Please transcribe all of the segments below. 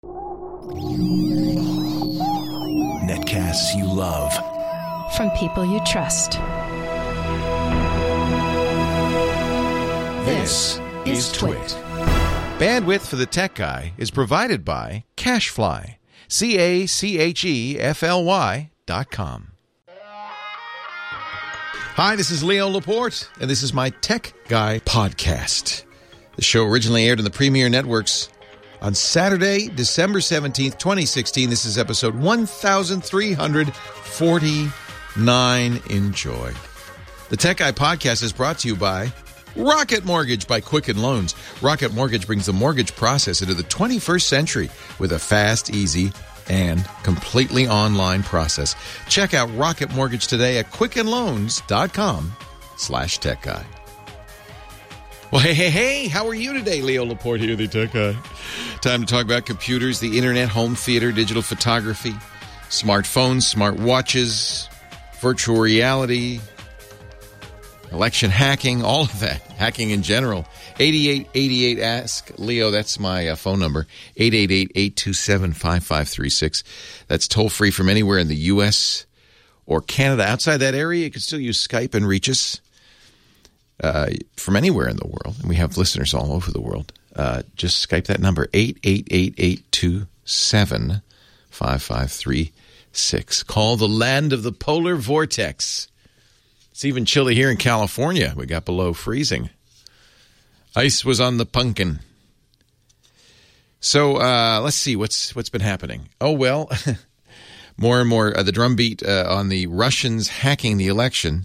Netcasts you love. From people you trust. This is Twit. Bandwidth for the Tech Guy is provided by CacheFly. CacheFly.com. Hi, this is Leo Laporte, and this is my Tech Guy podcast. The show originally aired on the Premier Networks on Saturday, December 17th, 2016. This is episode 1349. Enjoy. The Tech Guy podcast is brought to you by Rocket Mortgage by Quicken Loans. Rocket Mortgage brings the mortgage process into the 21st century with a fast, easy, and completely online process. Check out Rocket Mortgage today at quickenloans.com/techguy. Well, hey, how are you today? Leo Laporte here, the Tech Guy. Time to talk about computers, the internet, home theater, digital photography, smartphones, smart watches, virtual reality, election hacking, all of that. Hacking in general. 8888 Ask Leo, that's my phone number. 888-827-5536. That's toll free from anywhere in the U.S. or Canada. Outside that area, you can still use Skype and reach us from anywhere in the world. And we have listeners all over the world. Just Skype that number, 888-827-5536. Call the land of the polar vortex. It's even chilly here in California. We got below freezing. Ice was on the pumpkin. So let's see what's been happening. Oh, well, more and more the drumbeat on the Russians hacking the election.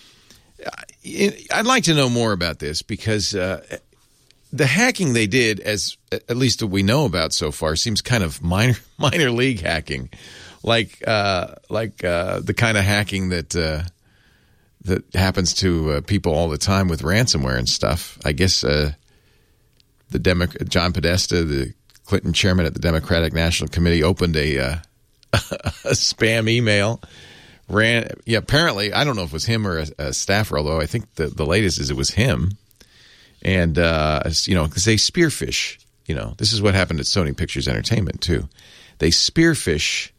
I'd like to know more about this because the hacking they did, as at least what we know about so far, seems kind of minor league hacking, like the kind of hacking that happens to people all the time with ransomware and stuff. I guess John Podesta, the Clinton chairman at the Democratic National Committee, opened a spam email. Apparently, I don't know if it was him or a staffer, although I think the latest is it was him. And, because they spearfish. This is what happened at Sony Pictures Entertainment, too. They spearfish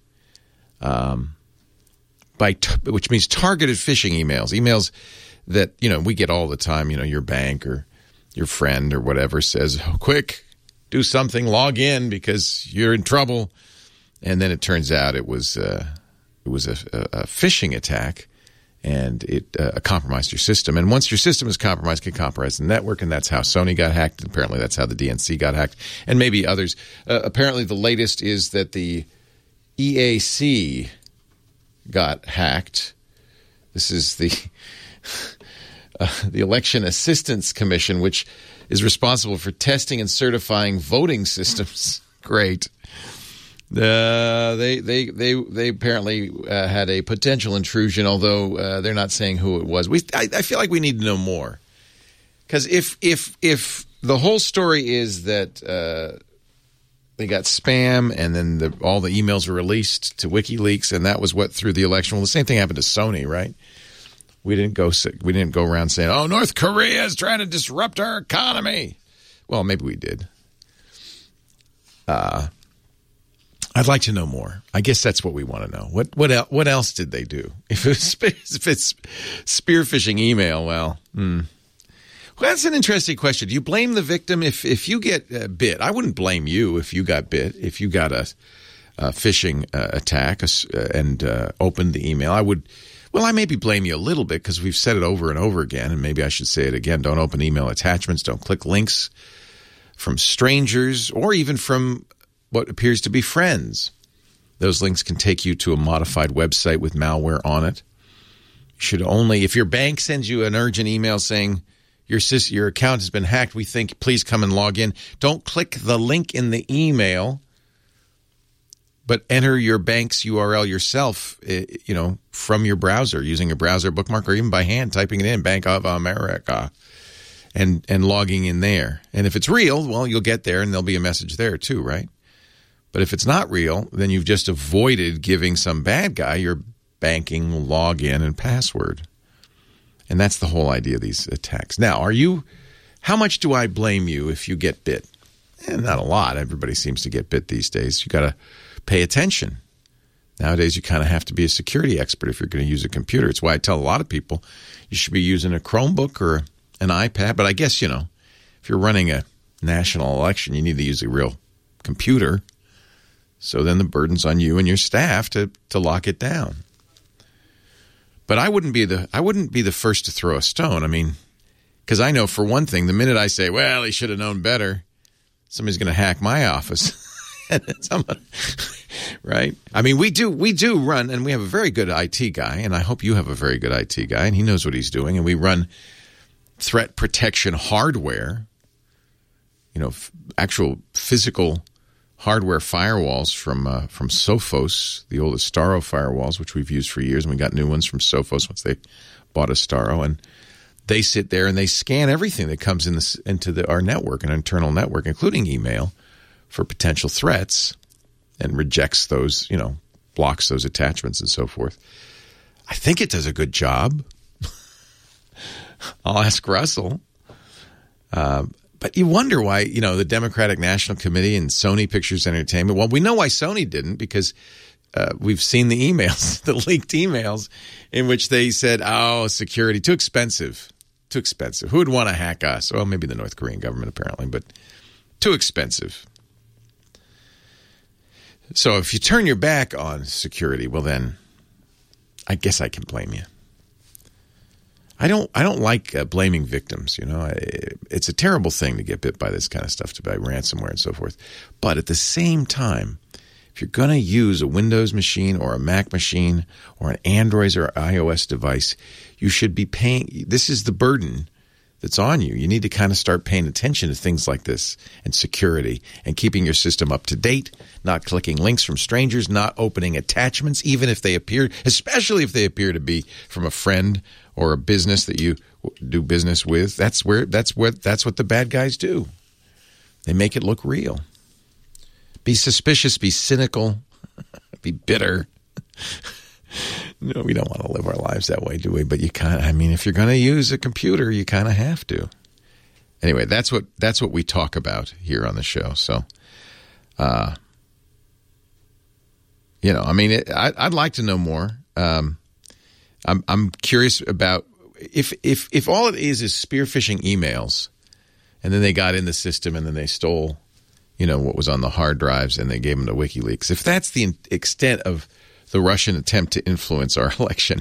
which means targeted phishing emails that, we get all the time. Your bank or your friend or whatever says, oh, quick, do something, log in because you're in trouble. And then it turns out it was a phishing attack, and it compromised your system. And once your system is compromised, it can compromise the network, and that's how Sony got hacked. Apparently that's how the DNC got hacked, and maybe others. Apparently the latest is that the EAC got hacked. This is the Election Assistance Commission, which is responsible for testing and certifying voting systems. Great. They apparently had a potential intrusion, although they're not saying who it was. I feel like we need to know more, because if the whole story is that they got spam, and then all the emails were released to WikiLeaks, and that was what threw the election. Well, the same thing happened to Sony, right? We didn't go around saying, "Oh, North Korea is trying to disrupt our economy." Well, maybe we did. I'd like to know more. I guess that's what we want to know. What else did they do? If it's spearphishing email, well. Well, that's an interesting question. Do you blame the victim if you get bit? I wouldn't blame you if you got bit. If you got a phishing attack and opened the email, I would. Well, I maybe blame you a little bit because we've said it over and over again, and maybe I should say it again. Don't open email attachments. Don't click links from strangers or even from what appears to be friends. Those links can take you to a modified website with malware on it. You should only, if your bank sends you an urgent email saying your account has been hacked, we think please come and log in. Don't click the link in the email, but enter your bank's URL yourself, from your browser, using a browser bookmark or even by hand, typing it in, Bank of America, and logging in there. And if it's real, well, you'll get there and there'll be a message there too, right? But if it's not real, then you've just avoided giving some bad guy your banking login and password. And that's the whole idea of these attacks. Now, how much do I blame you if you get bit? not a lot. Everybody seems to get bit these days. You got to pay attention. Nowadays, you kind of have to be a security expert if you're going to use a computer. It's why I tell a lot of people you should be using a Chromebook or an iPad. But I guess, if you're running a national election, you need to use a real computer. So then the burden's on you and your staff to lock it down. But I wouldn't be the first to throw a stone. I mean, because I know for one thing, the minute I say, well, he should have known better, somebody's going to hack my office. Right? I mean, we do run, and we have a very good IT guy, and I hope you have a very good IT guy, and he knows what he's doing. And we run threat protection hardware, actual physical hardware firewalls from Sophos, the old Astaro firewalls, which we've used for years, and we got new ones from Sophos once they bought Astaro, and they sit there and they scan everything that comes into our network, an internal network, including email, for potential threats, and rejects those, blocks those attachments and so forth. I think it does a good job. I'll ask Russell. But you wonder why, the Democratic National Committee and Sony Pictures Entertainment, well, we know why Sony didn't, because we've seen the emails, the leaked emails, in which they said, security, too expensive. Too expensive. Who would want to hack us? Well, maybe the North Korean government, apparently, but too expensive. So if you turn your back on security, well then, I guess I can blame you. I don't like blaming victims. It's a terrible thing to get bit by this kind of stuff, by ransomware and so forth. But at the same time, if you're going to use a Windows machine or a Mac machine or an Android or iOS device, you should be paying. This is the burden that's on you. You need to kind of start paying attention to things like this and security and keeping your system up to date, not clicking links from strangers, not opening attachments, even if they appear, especially if they appear to be from a friend or a business that you do business with. That's what the bad guys do. They make it look real. Be suspicious, be cynical, be bitter. No, we don't want to live our lives that way, do we? But you kind of, if you're going to use a computer, you kind of have to. Anyway, that's what we talk about here on the show. So, I'd like to know more. I'm curious about if all it is spear phishing emails, and then they got in the system and then they stole, what was on the hard drives and they gave them to WikiLeaks. If that's the extent of the Russian attempt to influence our election,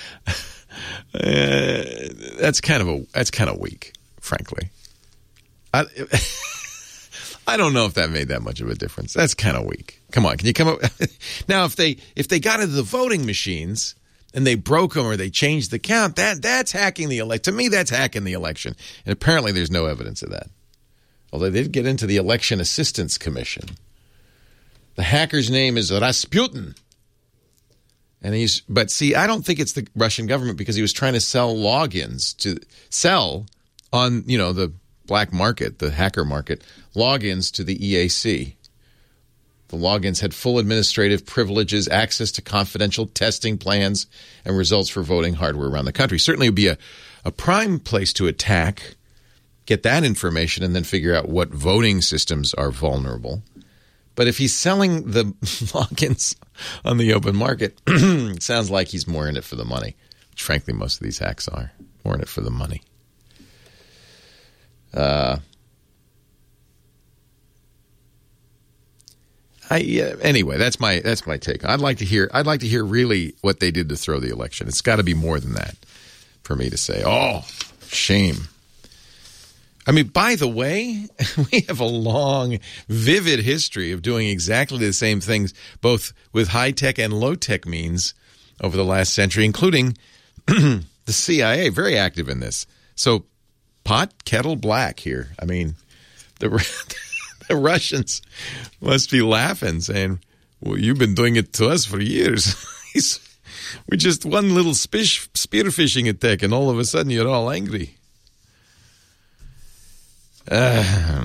that's kind of weak, frankly. I don't know if that made that much of a difference. That's kind of weak. Come on, can you come up now? If they got into the voting machines and they broke them or they changed the count, that's hacking the election. To me, that's hacking the election, and apparently there's no evidence of that. Although they did get into the Election Assistance Commission. The hacker's name is Rasputin. And I don't think it's the Russian government, because he was trying to sell logins to sell on, the black market, the hacker market, logins to the EAC. The logins had full administrative privileges, access to confidential testing plans, and results for voting hardware around the country. Certainly it would be a prime place to attack, get that information, and then figure out what voting systems are vulnerable. But if he's selling the logins on the open market, it sounds like he's more in it for the money, which frankly most of these hacks are. More in it for the money. Anyway, that's my take. I'd like to hear really what they did to throw the election. It's got to be more than that for me to say, oh, shame. By the way, we have a long, vivid history of doing exactly the same things, both with high-tech and low-tech means over the last century, including the CIA, very active in this. So pot, kettle black here. The Russians must be laughing, saying, well, you've been doing it to us for years. We're just one little spearfishing attack, and all of a sudden you're all angry. Yeah,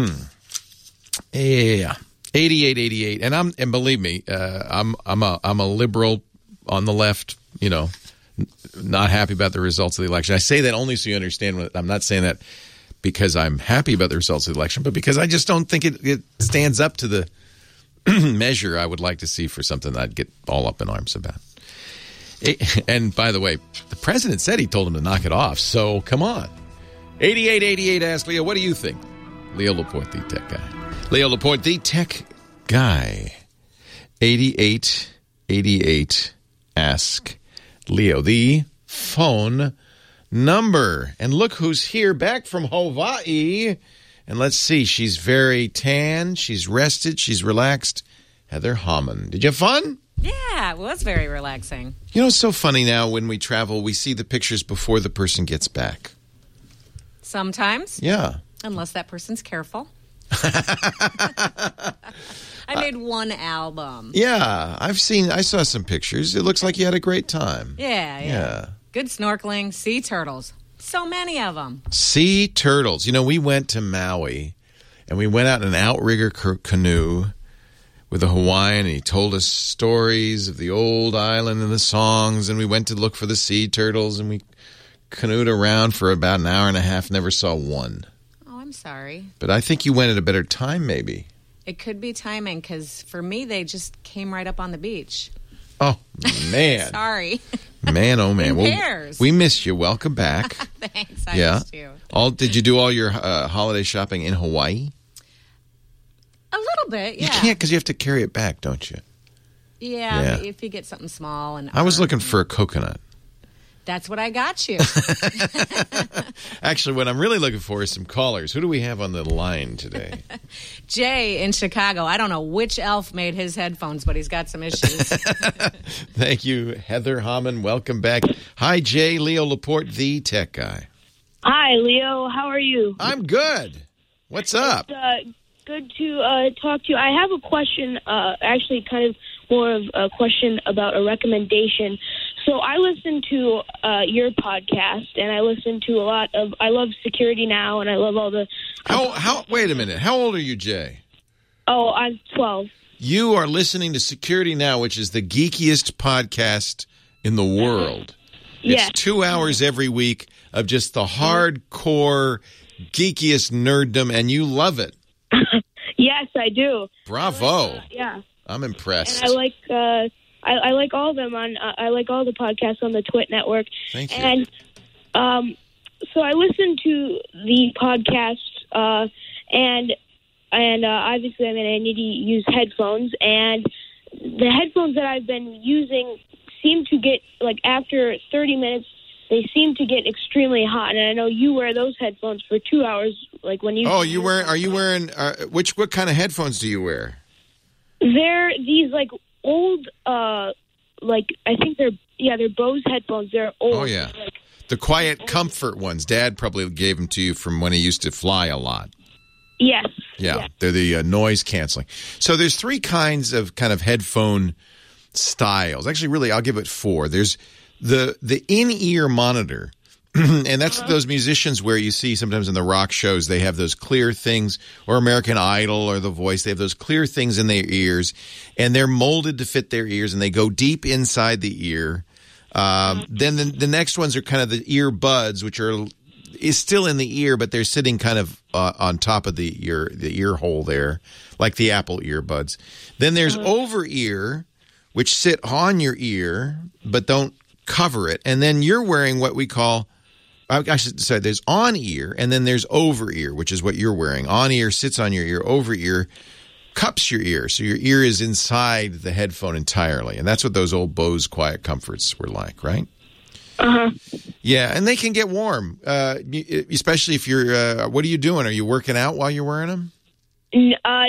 8888, and believe me, I'm a liberal on the left. Not happy about the results of the election. I say that only so you understand. I'm not saying that because I'm happy about the results of the election, but because I just don't think it stands up to the measure I would like to see for something that I'd get all up in arms about. And by the way, the president said he told him to knock it off, so come on. 8888 Ask Leo, what do you think? Leo Laporte, the tech guy. Leo Laporte, the tech guy. 8888 Ask Leo, the phone number. And look who's here, back from Hawaii. And let's see, she's very tan, she's rested, she's relaxed. Heather Hammond. Did you have fun? Yeah, it was very relaxing. You know, it's so funny now when we travel, we see the pictures before the person gets back. Sometimes. Yeah. Unless that person's careful. I made one album. Yeah, I saw some pictures. It looks like you had a great time. Yeah. Good snorkeling, sea turtles. So many of them. Sea turtles. You know, we went to Maui, and we went out in an outrigger canoe with a Hawaiian, and he told us stories of the old island and the songs, and we went to look for the sea turtles, and we canoed around for about an hour and a half, never saw one. Oh, I'm sorry. But I think you went at a better time, maybe. It could be timing, because for me, they just came right up on the beach. Oh, man. Sorry. Man, oh, man. In pairs. We missed you. Welcome back. Thanks. I missed you. Did you do all your holiday shopping in Hawaii? A little bit, yeah. You can't because you have to carry it back, don't you? Yeah. If you get something small. I was looking for a coconut. That's what I got you. Actually, what I'm really looking for is some callers. Who do we have on the line today? Jay in Chicago. I don't know which elf made his headphones, but he's got some issues. Thank you, Heather Hammond. Welcome back. Hi, Jay. Leo Laporte, the tech guy. Hi, Leo. How are you? I'm good. What's up? It's good to talk to you. I have a question, actually kind of more of a question about a recommendation. So I listen to your podcast, and I listen to I love Security Now, and I love all the... Wait a minute. How old are you, Jay? Oh, I'm 12. You are listening to Security Now, which is the geekiest podcast in the world. Yes. It's 2 hours every week of just the hardcore, geekiest nerddom, and you love it. Yes, I do. Bravo. Yeah. I'm impressed. And I like all of them I like all the podcasts on the Twit Network. Thank you. And so I listen to the podcast, and obviously, I need to use headphones, and the headphones that I've been using seem to get, like, after 30 minutes, they seem to get extremely hot. And I know you wear those headphones for 2 hours, like when you... Oh, are you wearing, what kind of headphones do you wear? They're these, like, old, I think they're Bose headphones. They're old. Oh, yeah. The Quiet Comfort ones. Dad probably gave them to you from when he used to fly a lot. Yes. Yeah, yes. They're the noise canceling. So there's three kinds of kind of headphone styles. Actually, really, I'll give it four. There's the in-ear monitor, and that's those musicians where you see sometimes in the rock shows they have those clear things, or American Idol or The Voice, they have those clear things in their ears, and they're molded to fit their ears, and they go deep inside the ear. Then the next ones are kind of the earbuds, which is still in the ear, but they're sitting kind of on top of the ear hole there, like the Apple earbuds. Then there's over-ear, which sit on your ear but don't cover it. And then you're wearing what we call, I should say, there's on-ear, and then there's over-ear, which is what you're wearing. On-ear sits on your ear. Over-ear cups your ear, so your ear is inside the headphone entirely. And that's what those old Bose Quiet Comforts were like, right? Uh-huh. Yeah, and they can get warm, especially if you're, what are you doing? Are you working out while you're wearing them? No, I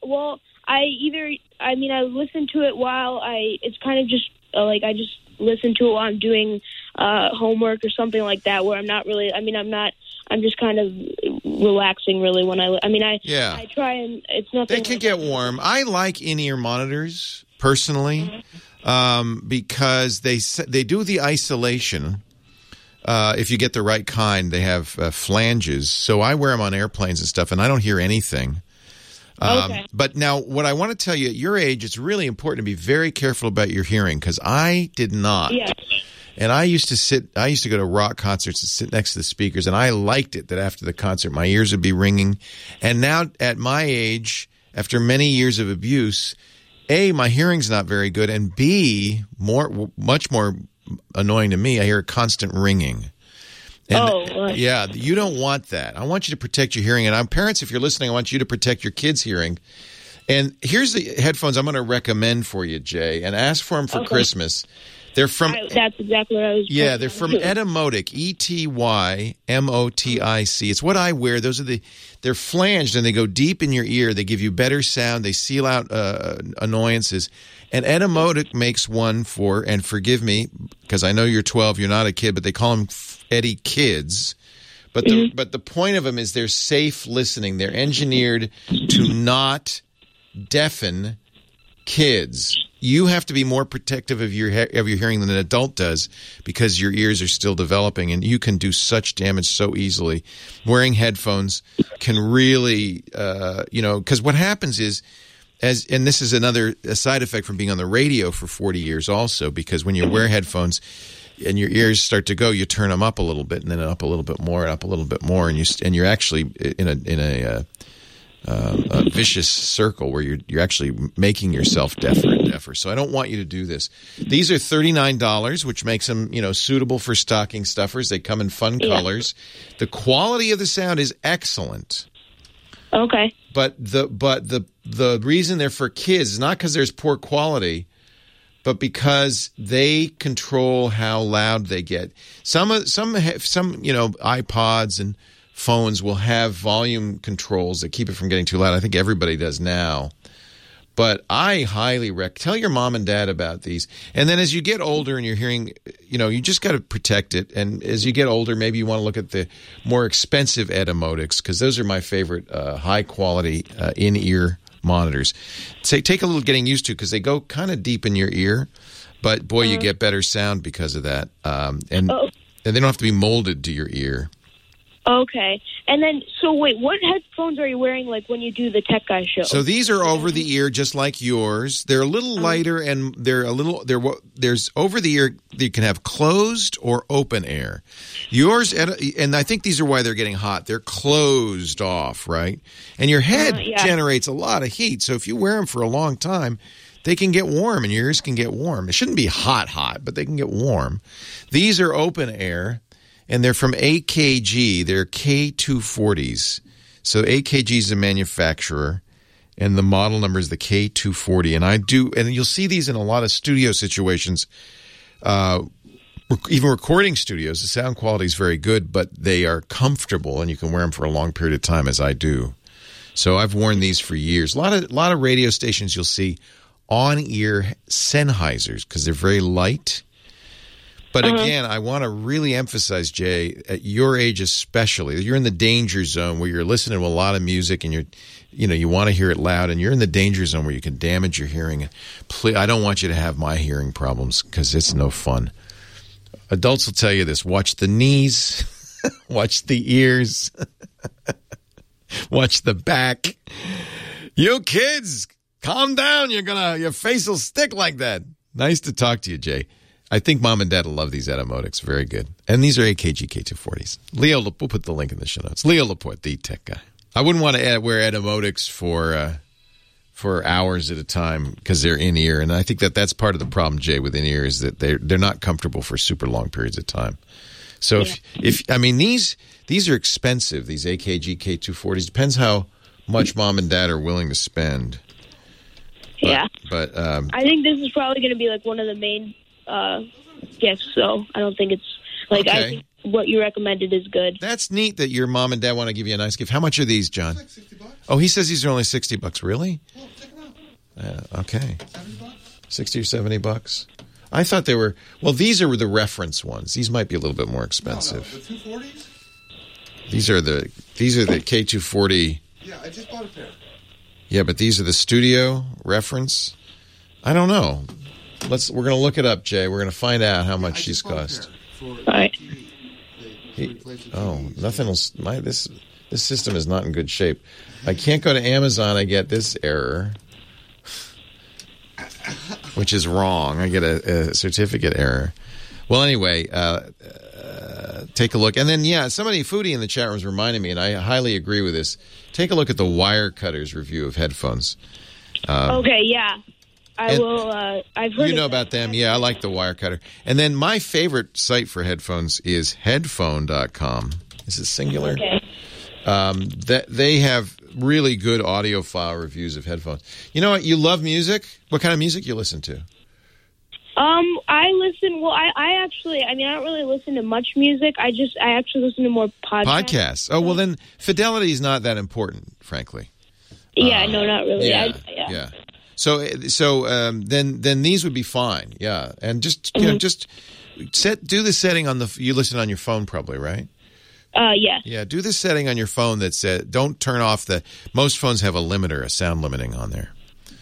listen to it while it's kind of just, I just listen to it while I'm doing homework or something like that, where I'm not really, I'm just kind of relaxing really when I try, and it's nothing. They can get warm. I like in-ear monitors, personally. Because they do the isolation. If you get the right kind, they have flanges. So I wear them on airplanes and stuff, and I don't hear anything. Okay. But now, what I want to tell you, at your age, it's really important to be very careful about your hearing, because I did not. Yes. And I used to go to rock concerts and sit next to the speakers, and I liked it that after the concert my ears would be ringing. And now at my age, after many years of abuse, A, my hearing's not very good, and B, much more annoying to me, I hear a constant ringing. And, yeah, you don't want that. I want you to protect your hearing. And parents, if you're listening, I want you to protect your kids' hearing. And here's the headphones I'm going to recommend for you, Jay, and ask for them for Christmas. They're from. That's exactly what I was. Yeah, they're from Etymotic, ETYMOTIC. It's what I wear. They're flanged and they go deep in your ear. They give you better sound. They seal out annoyances. And Etymotic makes one for, and forgive me because I know you're 12, you're not a kid, but they call them Eddie Kids. But the point of them is they're safe listening. They're engineered to not deafen kids. You have to be more protective of your hearing than an adult does because your ears are still developing, and you can do such damage so easily. Wearing headphones can really, because what happens is, and this is a side effect from being on the radio for 40 years also, because when you wear headphones and your ears start to go, you turn them up a little bit and then up a little bit more and up a little bit more, and you're actually in a vicious circle where you're actually making yourself deafer and deafer. So I don't want you to do this. These are $39, which makes them suitable for stocking stuffers. They come in fun colors. The quality of the sound is excellent. Okay. But the reason they're for kids is not because there's poor quality, but because they control how loud they get. Some iPods and phones will have volume controls that keep it from getting too loud. I think everybody does now. But I highly tell your mom and dad about these. And then as you get older and you're hearing, you just got to protect it. And as you get older, maybe you want to look at the more expensive Etymotics, because those are my favorite high-quality in-ear monitors. Take a little getting used to, because they go kind of deep in your ear. But, boy, you get better sound because of that. And they don't have to be molded to your ear. Okay. And then, so wait, what headphones are you wearing, like, when you do the Tech Guy show? So these are over the ear, just like yours. They're a little lighter, and there's over the ear, you can have closed or open air. Yours, and I think these are why they're getting hot. They're closed off, right? And your head generates a lot of heat. So if you wear them for a long time, they can get warm, and your ears can get warm. It shouldn't be hot, but they can get warm. These are open air. And they're from AKG. They're K240s. So AKG is the manufacturer, and the model number is the K240. And you'll see these in a lot of studio situations, even recording studios. The sound quality is very good, but they are comfortable, and you can wear them for a long period of time, as I do. So I've worn these for years. A lot of radio stations you'll see on-ear Sennheisers because they're very light. But again, I want to really emphasize, Jay, at your age especially, you're in the danger zone where you're listening to a lot of music and you want to hear it loud, and you're in the danger zone where you can damage your hearing. Please, I don't want you to have my hearing problems because it's no fun. Adults will tell you this: watch the knees, watch the ears, watch the back. You kids, calm down. Your face will stick like that. Nice to talk to you, Jay. I think Mom and Dad will love these Etymotics. Very good. And these are AKG K240s. Leo, we'll put the link in the show notes. Leo Laporte, the tech guy. I wouldn't want to wear Etymotics for hours at a time because they're in-ear. And I think that's part of the problem, Jay, with in-ear is that they're not comfortable for super long periods of time. So if these are expensive, these AKG K240s. Depends how much Mom and Dad are willing to spend. But I think this is probably going to be like one of the main gifts, so I don't think it's like I think what you recommended is good. That's neat that your mom and dad want to give you a nice gift. How much are these, John? It's like $60. Oh, he says these are only $60. Really? Well, check them out. Okay. $70? $60 or $70. I thought they were. Well, these are the reference ones. These might be a little bit more expensive. No, the 240s. These are the K240. Yeah, I just bought a pair. Yeah, but these are the studio reference. I don't know. We're going to look it up, Jay. We're going to find out how much these cost. All right. Nothing else. This system is not in good shape. I can't go to Amazon. I get this error, which is wrong. I get a certificate error. Well, anyway, take a look. And then, somebody, Foodie in the chat room was reminding me, and I highly agree with this. Take a look at the Wirecutter's review of headphones. Okay, yeah. I will. I've heard. You know about them. Yeah, I like the Wirecutter. And then my favorite site for headphones is headphone.com. Is it singular? Okay. That they have really good audiophile reviews of headphones. You know what? You love music? What kind of music you listen to? I listen. Well, I actually. I don't really listen to much music. I actually listen to more podcasts. Oh, well, then fidelity is not that important, frankly. Yeah, no, not really. Yeah. So then these would be fine. Yeah, and just do the setting on you listen on your phone probably, right? Yeah. Yeah, do the setting on your phone that says don't turn off most phones have a limiter, a sound limiting on there.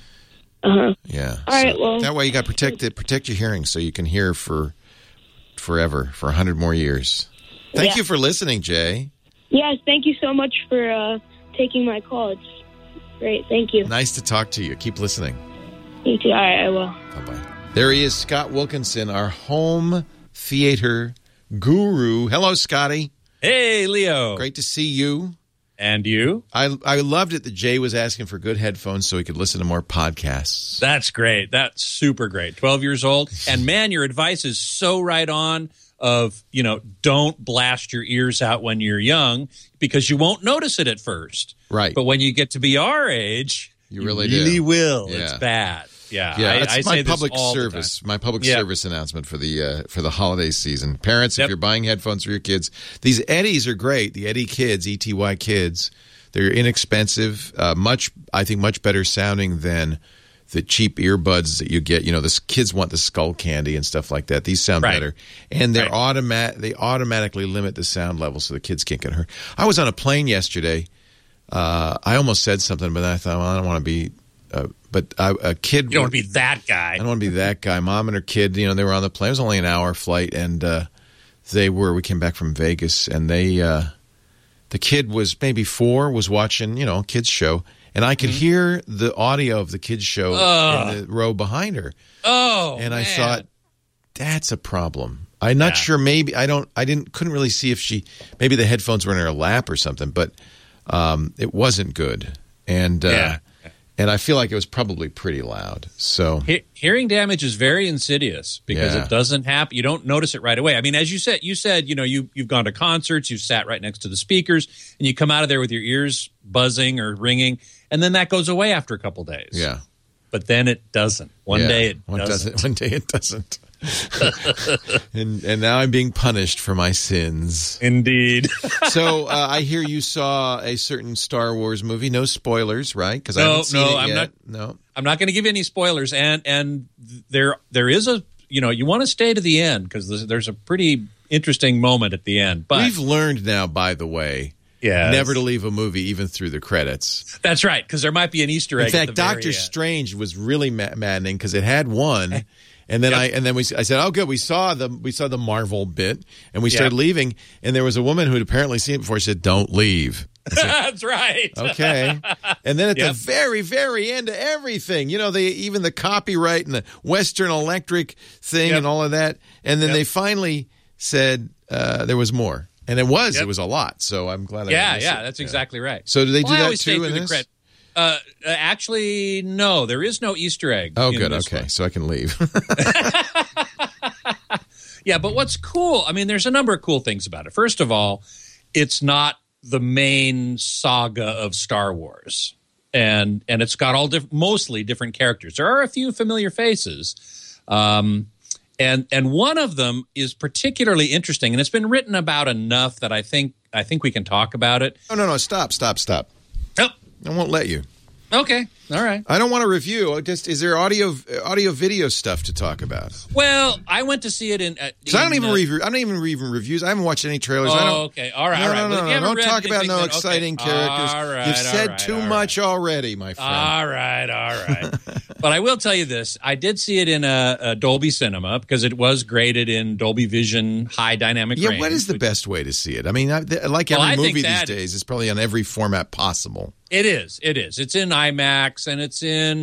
Yeah. All right. Well, that way you got to protect your hearing so you can hear for forever, for 100 more years. Thank you for listening, Jay. Yes, thank you so much for taking my call. It's great. Thank you. Nice to talk to you. Keep listening. You too. All right, I will. Bye-bye. There he is, Scott Wilkinson, our home theater guru. Hello, Scotty. Hey, Leo. Great to see you. And you? I loved it that Jay was asking for good headphones so he could listen to more podcasts. That's great. That's super great. 12 years old. And, man, your advice is so right on of, don't blast your ears out when you're young because you won't notice it at first. Right. But when you get to be our age, you really will. Yeah. It's bad. Yeah, that's I my public service. My public service announcement for the holiday season. Parents, if you're buying headphones for your kids, these Eddies are great. The Eddy Kids, ETY Kids, they're inexpensive, much better sounding than the cheap earbuds that you get. The kids want the Skull Candy and stuff like that. These sound better, and they're They automatically limit the sound level so the kids can't get hurt. I was on a plane yesterday. I almost said something, but then I thought, well, I don't want to be. But a kid. You don't want to be that guy. I don't want to be that guy. Mom and her kid, they were on the plane. It was only an hour flight, and we came back from Vegas, and the kid was maybe 4, was watching, a kid's show, and I could hear the audio of the kid's show in the row behind her. Oh, and I thought, that's a problem. I'm not sure. Maybe couldn't really see if maybe the headphones were in her lap or something, but it wasn't good, and. And I feel like it was probably pretty loud. So hearing damage is very insidious because it doesn't happen. You don't notice it right away. I mean, as you said, you've gone to concerts, you've sat right next to the speakers, and you come out of there with your ears buzzing or ringing, and then that goes away after a couple days. Yeah. But then it doesn't. One day it doesn't. One day it doesn't. and now I'm being punished for my sins. Indeed. So I hear you saw a certain Star Wars movie. No spoilers, right? Because I haven't seen it yet. I'm not going to give any spoilers. And there is a you want to stay to the end because there's a pretty interesting moment at the end. But we've learned now, by the way. Yes. Never to leave a movie even through the credits. That's right, because there might be an Easter egg. In fact, Doctor Strange was really maddening because it had one. And then I said, "Oh, good. We saw the Marvel bit, and we started leaving. And there was a woman who had apparently seen it before. She said, "Don't leave." Said, that's right. Okay. And then at the very, very end of everything, even the copyright and the Western Electric thing and all of that. And then they finally said there was more, and it was a lot. So I'm glad. That's exactly right. So do they do that too in this? Actually, no. There is no Easter egg. Oh, good. Okay, so I can leave. Yeah, but what's cool? I mean, there's a number of cool things about it. First of all, it's not the main saga of Star Wars, and it's got mostly different characters. There are a few familiar faces, and one of them is particularly interesting, and it's been written about enough that I think we can talk about it. No. Stop. Oh. I won't let you. Okay. All right. I don't want to review. Is there audio video stuff to talk about? Well, I went to see it in. So I don't even read reviews. I haven't watched any trailers. Okay. All right. No. Don't talk about exciting characters. All right, You've said too much already, my friend. All right. But I will tell you this: I did see it in a Dolby Cinema because it was graded in Dolby Vision high dynamic range. Yeah. What is the best way to see it? I mean, like every movie these days, it's probably on every format possible. It is. It's in IMAX and it's in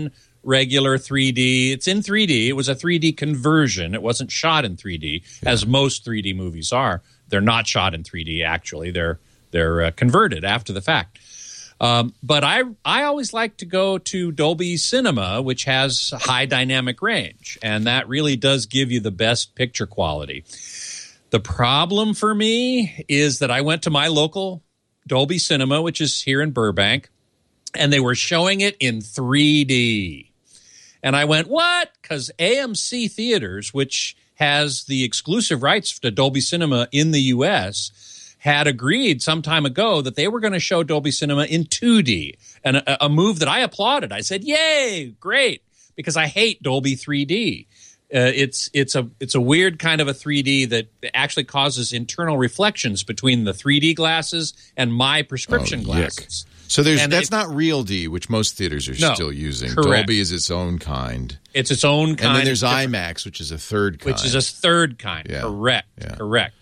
regular 3D. It's in 3D. It was a 3D conversion. It wasn't shot in 3D, as most 3D movies are. They're not shot in 3D, actually. They're converted after the fact. But I always like to go to Dolby Cinema, which has high dynamic range, and that really does give you the best picture quality. The problem for me is that I went to my local Dolby Cinema, which is here in Burbank, and they were showing it in 3D. And I went, what? Because AMC Theaters, which has the exclusive rights to Dolby Cinema in the U.S., had agreed some time ago that they were going to show Dolby Cinema in 2D, and a move that I applauded. I said, yay, great, because I hate Dolby 3D. It's a weird kind of a 3D that actually causes internal reflections between the 3D glasses and my prescription glasses. So that's not Real D, which most theaters are still using. Correct. Dolby is its own kind. It's its own kind. And then there's IMAX, which is a third kind. Which is a third kind. Yeah. Correct. Yeah. Correct.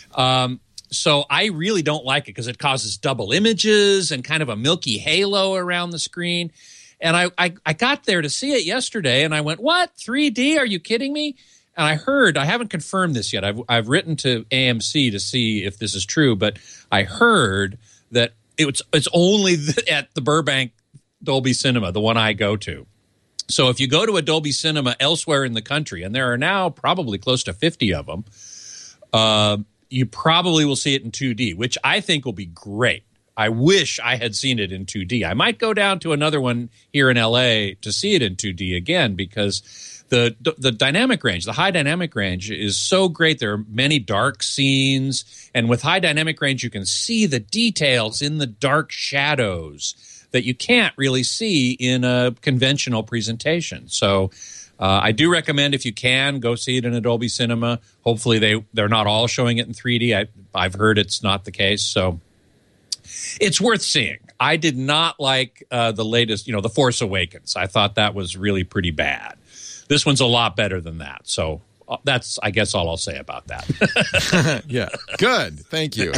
So I really don't like it because it causes double images and kind of a milky halo around the screen. And I got there to see it yesterday, and I went, what? 3D? Are you kidding me? And I haven't confirmed this yet. I've written to AMC to see if this is true, but I heard that it's only at the Burbank Dolby Cinema, the one I go to. So if you go to a Dolby Cinema elsewhere in the country, and there are now probably close to 50 of them, you probably will see it in 2D, which I think will be great. I wish I had seen it in 2D. I might go down to another one here in LA to see it in 2D again, because the dynamic range, the high dynamic range is so great. There are many dark scenes, and with high dynamic range, you can see the details in the dark shadows that you can't really see in a conventional presentation. So I do recommend, if you can, go see it in a Dolby Cinema. Hopefully they're not all showing it in 3D. I've heard it's not the case, so it's worth seeing. I did not like the latest, The Force Awakens. I thought that was really pretty bad. This one's a lot better than that. So that's, I guess, all I'll say about that. Yeah, good. Thank you.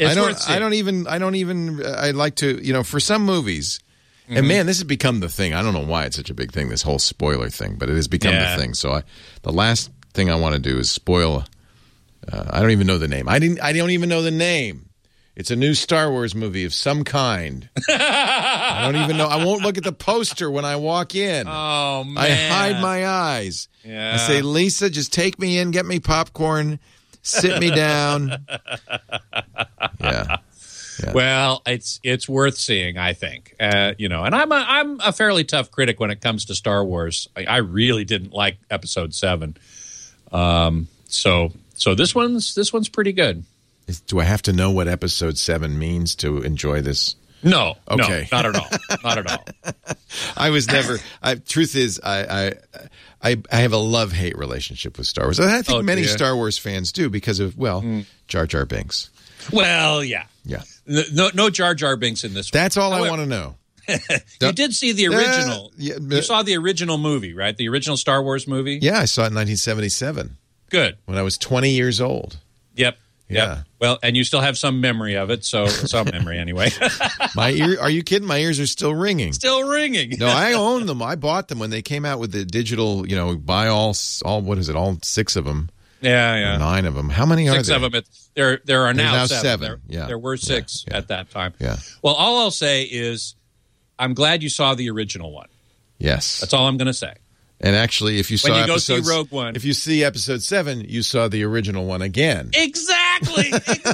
I like to, for some movies, and man, this has become the thing. I don't know why it's such a big thing, this whole spoiler thing, but it has become the thing. So the last thing I want to do is spoil. I don't even know the name. I don't even know the name. It's a new Star Wars movie of some kind. I don't even know. I won't look at the poster when I walk in. Oh, man. I hide my eyes. Yeah. I say, Lisa, just take me in, get me popcorn, sit me down. Yeah. Well, it's worth seeing, I think. And I'm a fairly tough critic when it comes to Star Wars. I really didn't like Episode 7. So this one's pretty good. Do I have to know what Episode 7 means to enjoy this? No. Okay. No, not at all. Not at all. I was never. Truth is, I have a love-hate relationship with Star Wars. I think many Star Wars fans do because of Jar Jar Binks. Well, yeah. Yeah. No Jar Jar Binks in this one. That's all I want to know. You did see the original. You saw the original movie, right? The original Star Wars movie? Yeah, I saw it in 1977. Good. When I was 20 years old. Yep. Yeah. Yep. Well, and you still have some memory of it, so some memory anyway. My ear? Are you kidding? My ears are still ringing. Still ringing. No, I own them. I bought them when they came out with the digital. Buy all. What is it? All 6 of them. Yeah. Or 9 of them. How many are there? 6 of them. There are now 7. There were 6 at that time. Yeah. Well, all I'll say is, I'm glad you saw the original one. Yes. That's all I'm going to say. And actually, if you saw go see Rogue One, if you see Episode 7, you saw the original one again. Exactly.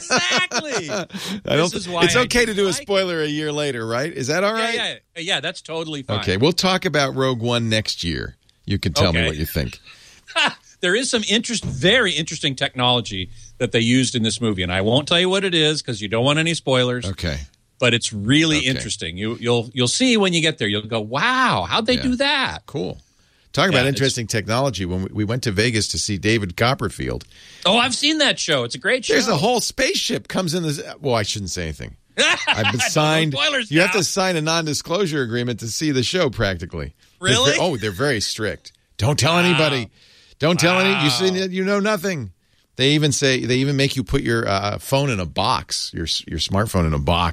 It's okay to do a spoiler a year later, right? Is that all right? Yeah, that's totally fine. Okay, we'll talk about Rogue One next year. You can tell me what you think. There is some very interesting technology that they used in this movie, and I won't tell you what it is because you don't want any spoilers. Okay. But it's really interesting. You'll see when you get there. You'll go, wow, how'd they do that? Cool. Talk about interesting technology. When we went to Vegas to see David Copperfield. Oh, I've seen that show. It's a great show. There's a whole spaceship comes in this. Well, I shouldn't say anything. I've been signed. You have to sign a non-disclosure agreement to see the show practically. Really? They're very strict. Don't tell anybody. Don't tell any. You know nothing. They even make you put your phone in a box, your smartphone in a box.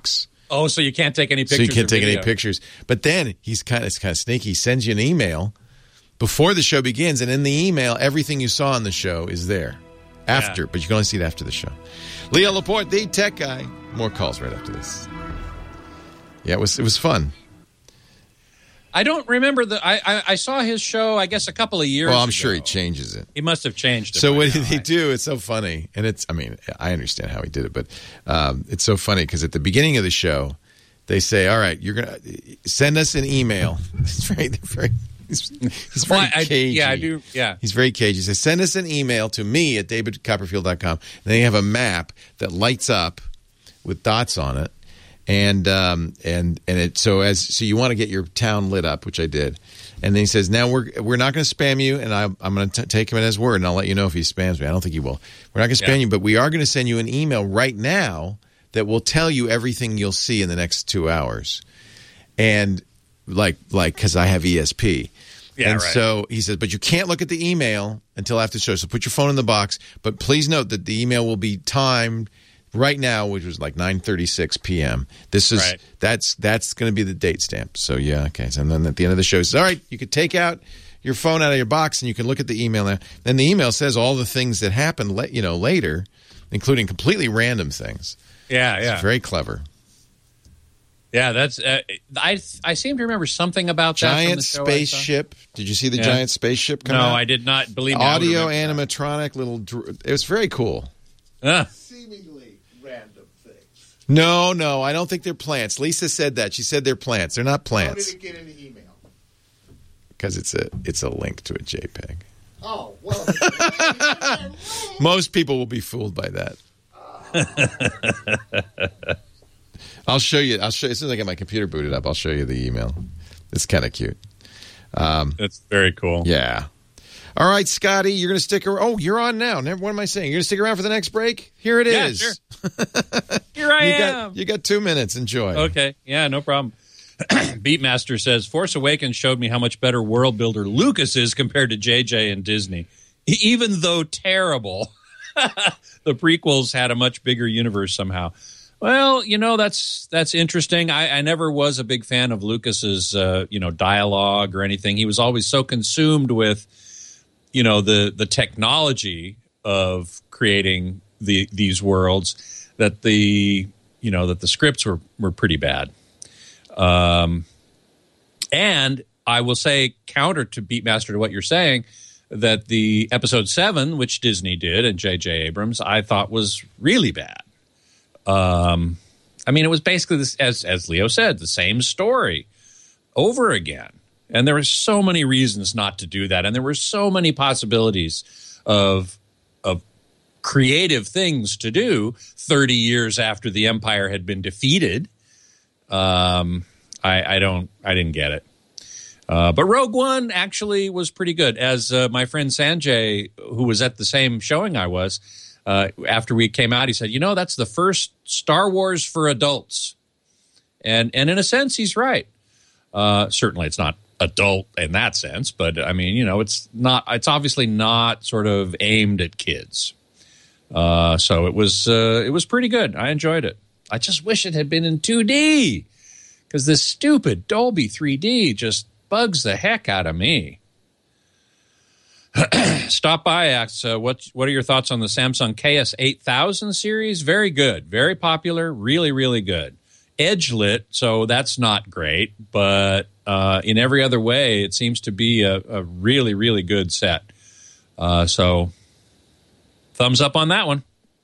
Oh, so you can't take any pictures. So you can't or take any video. pictures. But then it's kind of sneaky. He sends you an email before the show begins, and in the email, everything you saw on the show is there. After, but you can only see it after the show. Leo Laporte, the tech guy. More calls right after this. Yeah, it was fun. I don't remember I saw his show, I guess, a couple of years ago. Well, I'm sure he changes it. He must have changed it. So what now. did he do? It's so funny. And I understand how he did it, but it's so funny because at the beginning of the show, they say, all right, you're going to send us an email. He's very cagey. Yeah, I do. Yeah. He's very cagey. He says, send us an email to me at davidcopperfield.com. And then you have a map that lights up with dots on it. And so you want to get your town lit up, which I did. And then he says, now we're not going to spam you, and I'm going to take him at his word, and I'll let you know if he spams me. I don't think he will. We're not going to spam you, but we are going to send you an email right now that will tell you everything you'll see in the next 2 hours. And because I have ESP. Yeah, and right. so he says, but you can't look at the email until after the show. So put your phone in the box. But please note that the email will be timed right now, which was like 9:36 p.m. This is right. That's going to be the date stamp. So yeah, okay. So, and then at the end of the show, he says, all right, you could take out your phone out of your box and you can look at the email now. Then the email says all the things that happened, later, including completely random things. Yeah. It's very clever. Yeah, that's. I seem to remember something about that. Giant from the show I saw. spaceship. Did you see the giant spaceship come No, out? I did not. Believe me, I would Audio remember animatronic little. It was very cool. that. Seemingly random things. No, I don't think they're plants. Lisa said that. She said they're plants. They're not How plants. did it get in the email? Because it's a link to a JPEG. Oh, well. Most people will be fooled by that. I'll show you. As soon as I get my computer booted up, I'll show you the email. It's kind of cute. That's very cool. Yeah. All right, Scotty, you're going to stick around. Oh, you're on now. What am I saying? You're going to stick around for the next break? Here it is. Sure. Here I am. You got 2 minutes. Enjoy. Okay. Yeah, no problem. Beatmaster says, Force Awakens showed me how much better world builder Lucas is compared to JJ and Disney. Even though terrible, the prequels had a much bigger universe somehow. Well, that's interesting. I never was a big fan of Lucas's, dialogue or anything. He was always so consumed with, the technology of creating these worlds that the scripts were pretty bad. And I will say, counter to Beatmaster to what you're saying, that the episode 7, which Disney did and J.J. Abrams, I thought was really bad. It was basically this, as Leo said, the same story over again. And there were so many reasons not to do that. And there were so many possibilities of creative things to do 30 years after the Empire had been defeated. I didn't get it. But Rogue One actually was pretty good. As my friend Sanjay, who was at the same showing I was, after we came out, he said, that's the first Star Wars for adults. And in a sense, he's right. Certainly it's not adult in that sense, but it's obviously not sort of aimed at kids. So it was pretty good. I enjoyed it. I just wish it had been in 2D because this stupid Dolby 3D just bugs the heck out of me. Stop by asks, what are your thoughts on the Samsung KS8000 series? Very good. Very popular. Really, really good. Edge-lit, so that's not great. But in every other way, it seems to be a really, really good set. So thumbs up on that one.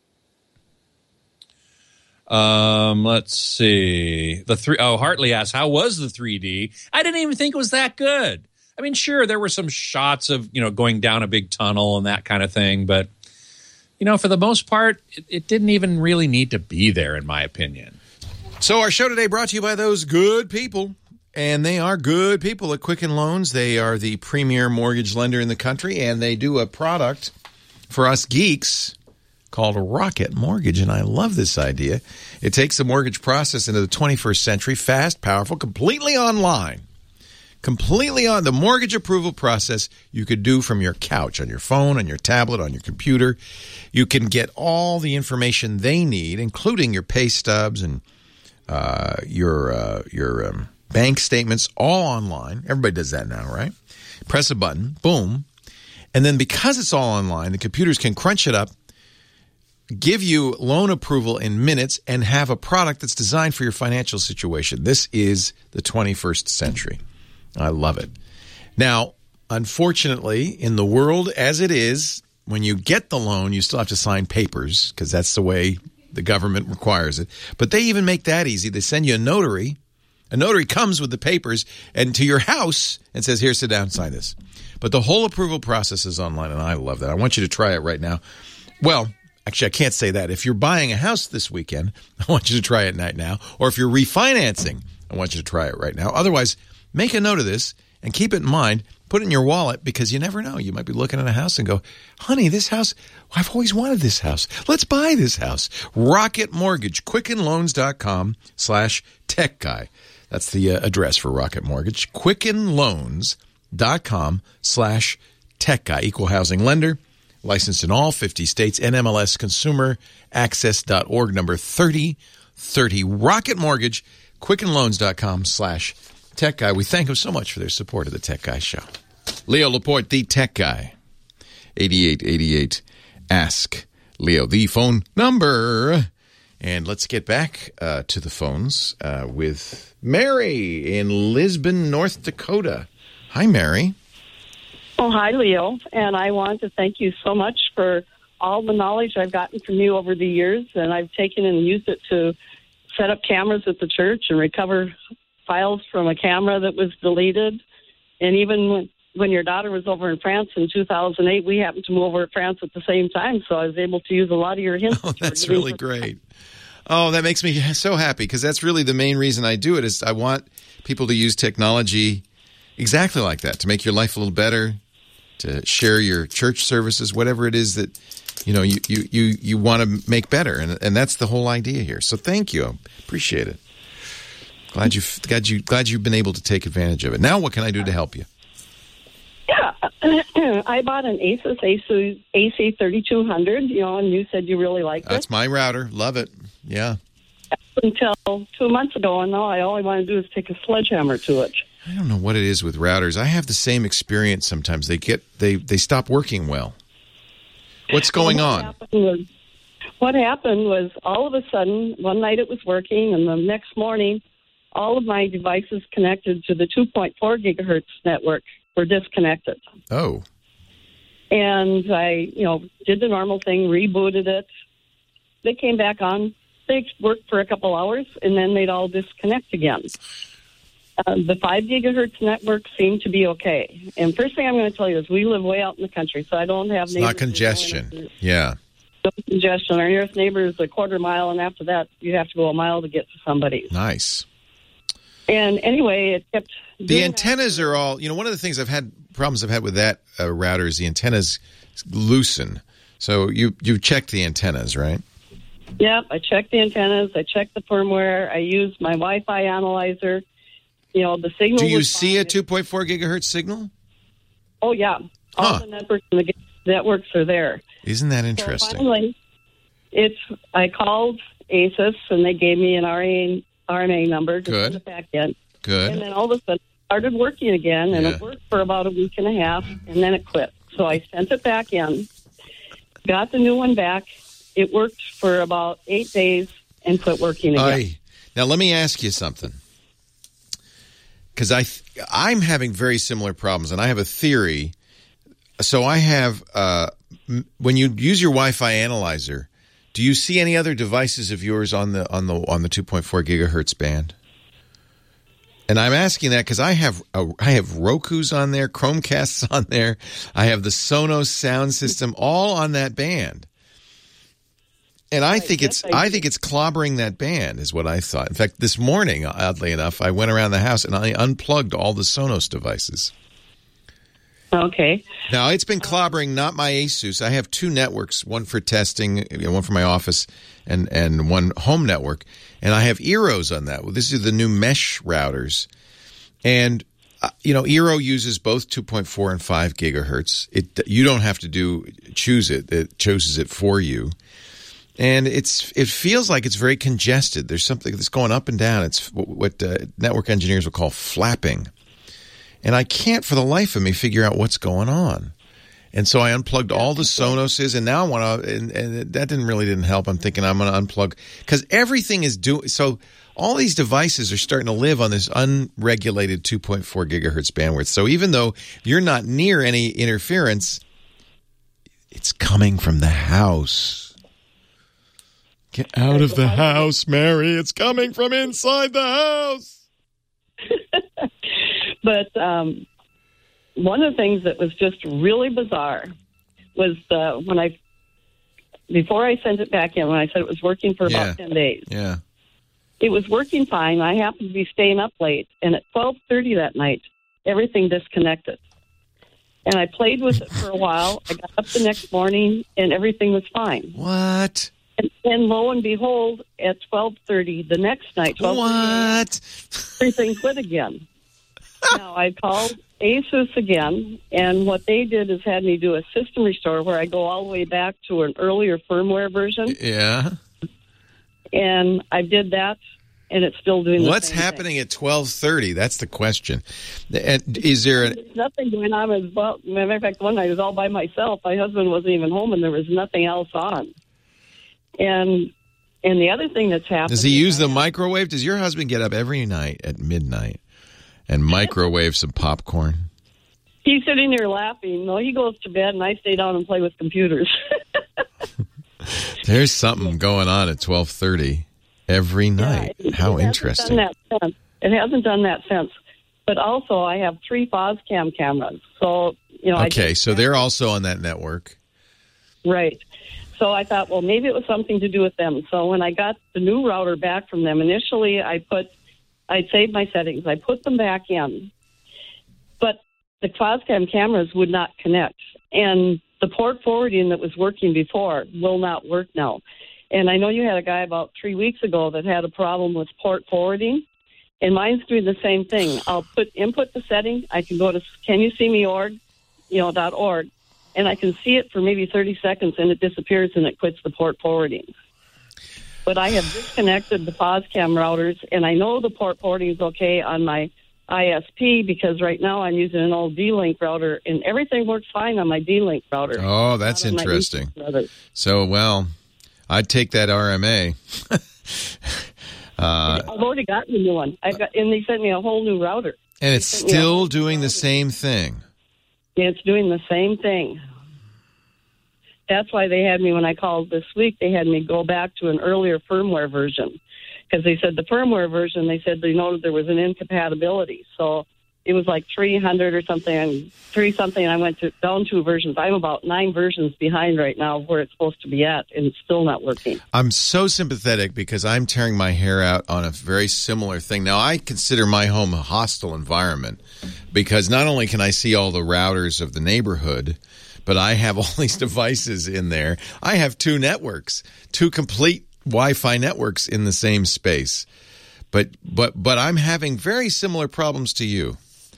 Let's see. Hartley asks, how was the 3D? I didn't even think it was that good. I mean, sure, there were some shots of, going down a big tunnel and that kind of thing. But, for the most part, it didn't even really need to be there, in my opinion. So our show today brought to you by those good people. And they are good people at Quicken Loans. They are the premier mortgage lender in the country. And they do a product for us geeks called Rocket Mortgage. And I love this idea. It takes the mortgage process into the 21st century, fast, powerful, completely online. Completely on the mortgage approval process you could do from your couch, on your phone, on your tablet, on your computer. You can get all the information they need, including your pay stubs and your bank statements, all online. Everybody does that now, right? Press a button, boom. And then because it's all online, the computers can crunch it up, give you loan approval in minutes, and have a product that's designed for your financial situation. This is the 21st century. I love it. Now, unfortunately, in the world as it is, when you get the loan, you still have to sign papers because that's the way the government requires it. But they even make that easy. They send you a notary. A notary comes with the papers and to your house and says, here, sit down, sign this. But the whole approval process is online, and I love that. I want you to try it right now. Well, actually, I can't say that. If you're buying a house this weekend, I want you to try it right now. Or if you're refinancing, I want you to try it right now. Otherwise, make a note of this and keep it in mind. Put it in your wallet because you never know. You might be looking at a house and go, honey, this house, I've always wanted this house. Let's buy this house. Rocket Mortgage, QuickenLoans.com/tech guy. That's the address for Rocket Mortgage. QuickenLoans.com/tech guy. Equal housing lender. Licensed in all 50 states. NMLS ConsumerAccess.org. Number 3030. Rocket Mortgage. QuickenLoans.com/tech guy. We thank them so much for their support of the Tech Guy Show. Leo Laporte, the Tech Guy. 8888. Ask Leo, the phone number. And let's get back to the phones with Mary in Lisbon, North Dakota. Hi, Mary. Oh, hi, Leo. And I want to thank you so much for all the knowledge I've gotten from you over the years. And I've taken and used it to set up cameras at the church and recover files from a camera that was deleted. And even when your daughter was over in France in 2008, we happened to move over to France at the same time. So I was able to use a lot of your hints. Oh, that's really great. Oh, that makes me so happy because that's really the main reason I do it is I want people to use technology exactly like that, to make your life a little better, to share your church services, whatever it is that you want to make better. And that's the whole idea here. So thank you. I appreciate it. Glad you've been able to take advantage of it. Now what can I do to help you? Yeah, I bought an Asus AC3200, and you said you really liked it. That's my router. Love it. Yeah. Until 2 months ago, and now all I want to do is take a sledgehammer to it. I don't know what it is with routers. I have the same experience sometimes. They stop working well. What's going on? What happened was all of a sudden, one night it was working, and the next morning, all of my devices connected to the 2.4 gigahertz network were disconnected. Oh. And I, did the normal thing, rebooted it. They came back on. They worked for a couple hours, and then they'd all disconnect again. The 5 gigahertz network seemed to be okay. And first thing I'm going to tell you is we live way out in the country, so I don't have neighbors. Not congestion. Yeah. No congestion. Our nearest neighbor is a quarter mile, and after that, you have to go a mile to get to somebody's. Nice. And anyway, it kept... The antennas are all... one of the things problems I've had with that router is the antennas loosen. So you checked the antennas, right? Yep, I checked the antennas. I checked the firmware. I used my Wi-Fi analyzer. The signal. Do you see a 2.4 gigahertz signal? Oh, yeah. All the networks are there. Isn't that interesting? So finally, I called Asus, and they gave me an RMA number to send it back in. Good. And then all of a sudden, it started working again, and it worked for about a week and a half, and then it quit. So I sent it back in, got the new one back. It worked for about 8 days and quit working again. Now, let me ask you something. Because I'm having very similar problems, and I have a theory. So I have, when you use your Wi-Fi analyzer, do you see any other devices of yours on the 2.4 gigahertz band? And I'm asking that because I have Roku's on there, Chromecasts on there. I have the Sonos sound system all on that band. And I think it's clobbering that band is what I thought. In fact, this morning, oddly enough, I went around the house and I unplugged all the Sonos devices. Okay. Now, it's been clobbering not my Asus. I have two networks, one for testing, one for my office, and one home network. And I have Eeros on that. Well, this is the new mesh routers. And, Eero uses both 2.4 and 5 gigahertz. You don't have to choose it. It chooses it for you. And it feels like it's very congested. There's something that's going up and down. It's what network engineers will call flapping. And I can't for the life of me figure out what's going on. And so I unplugged all the Sonoses, and now I want to, and that didn't help. I'm thinking I'm going to unplug, because everything is doing, so all these devices are starting to live on this unregulated 2.4 gigahertz bandwidth. So even though you're not near any interference, it's coming from the house. Get out of the house, Mary. It's coming from inside the house. But one of the things that was just really bizarre was before I sent it back in, when I said it was working for about 10 days. Yeah. It was working fine. I happened to be staying up late, and at 12:30 that night, everything disconnected. And I played with it for a while. I got up the next morning, and everything was fine. What? And lo and behold, at 12:30 the next night, everything quit again. Now, I called ASUS again, and what they did is had me do a system restore where I go all the way back to an earlier firmware version. Yeah. And I did that, and it's still doing the What's same happening thing. at 12:30? That's the question. And is there There's nothing going on. Well, matter of fact, one night I was all by myself. My husband wasn't even home, and there was nothing else on. And the other thing that's happened... Does he use the microwave? Does your husband get up every night at midnight and microwave some popcorn? He's sitting there laughing. No, he goes to bed, and I stay down and play with computers. There's something going on at 12:30 every night. How interesting. It hasn't done that since. But also, I have 3 FOSCAM cameras. So, Okay, so they're also on that network. Right. So I thought, well, maybe it was something to do with them. So when I got the new router back from them, initially I saved my settings. I put them back in. But the FOSCAM cameras would not connect. And the port forwarding that was working before will not work now. And I know you had a guy about 3 weeks ago that had a problem with port forwarding. And mine's doing the same thing. I'll input the setting. I can go to CanYouSeeMe.org, .org. And I can see it for maybe 30 seconds, and it disappears, and it quits the port forwarding. But I have disconnected the FOSCAM routers, and I know the port forwarding is okay on my ISP because right now I'm using an old D-Link router, and everything works fine on my D-Link router. Oh, that's interesting. So, well, I'd take that RMA. I've already gotten a new one. And they sent me a whole new router. And it's still doing the same thing. It's doing the same thing. That's why they had me, when I called this week, they had me go back to an earlier firmware version. Because they said the firmware version, they said they noted there was an incompatibility. So it was like 300 or something, 3-something. I went down 2 versions. I'm about 9 versions behind right now where it's supposed to be at, and it's still not working. I'm so sympathetic because I'm tearing my hair out on a very similar thing. Now, I consider my home a hostile environment because not only can I see all the routers of the neighborhood, but I have all these devices in there. I have 2 networks, 2 complete Wi-Fi networks in the same space. But I'm having very similar problems to you.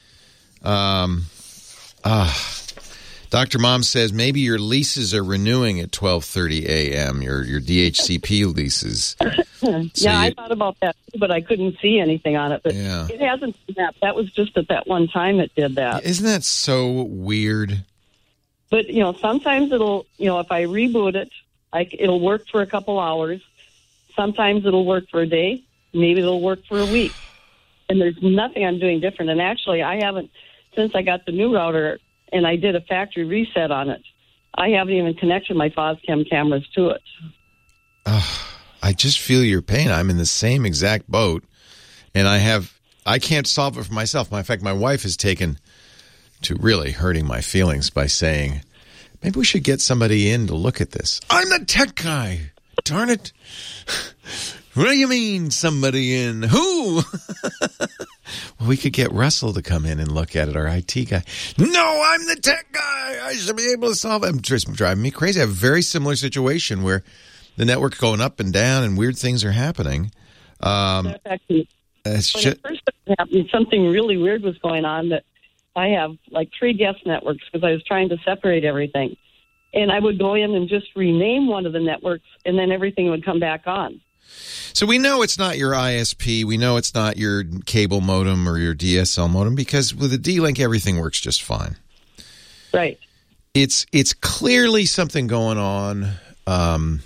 Dr. Mom says maybe your leases are renewing at 12:30 a.m., your DHCP leases. I thought about that too, but I couldn't see anything on it. But It hasn't done that. That was just at that one time it did that. Isn't that so weird? But, sometimes it'll, if I reboot it, it'll work for a couple hours. Sometimes it'll work for a day. Maybe it'll work for a week. And there's nothing I'm doing different. And actually, I haven't, since I got the new router and I did a factory reset on it, I haven't even connected my FOSCAM cameras to it. I just feel your pain. I'm in the same exact boat. And I can't solve it for myself. In fact, my wife has taken to really hurting my feelings by saying, maybe we should get somebody in to look at this. I'm the tech guy. Darn it. What do you mean, somebody in? Who? Well, we could get Russell to come in and look at it, our IT guy. No, I'm the tech guy. I should be able to solve it. It's just driving me crazy. I have a very similar situation where the network's going up and down and weird things are happening. When it first happened, something really weird was going on that I have like 3 guest networks because I was trying to separate everything. and I would go in and just rename one of the networks, and then everything would come back on. So we know it's not your ISP. We know it's not your cable modem or your DSL modem, because with a D-Link, everything works just fine. Right. It's clearly something going on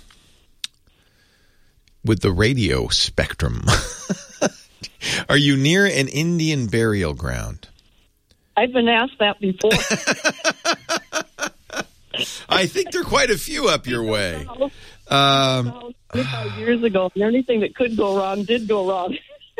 with the radio spectrum. Are you near an Indian burial ground? I've been asked that before. I think there are quite a few up your way. 25 years ago, and anything that could go wrong did go wrong.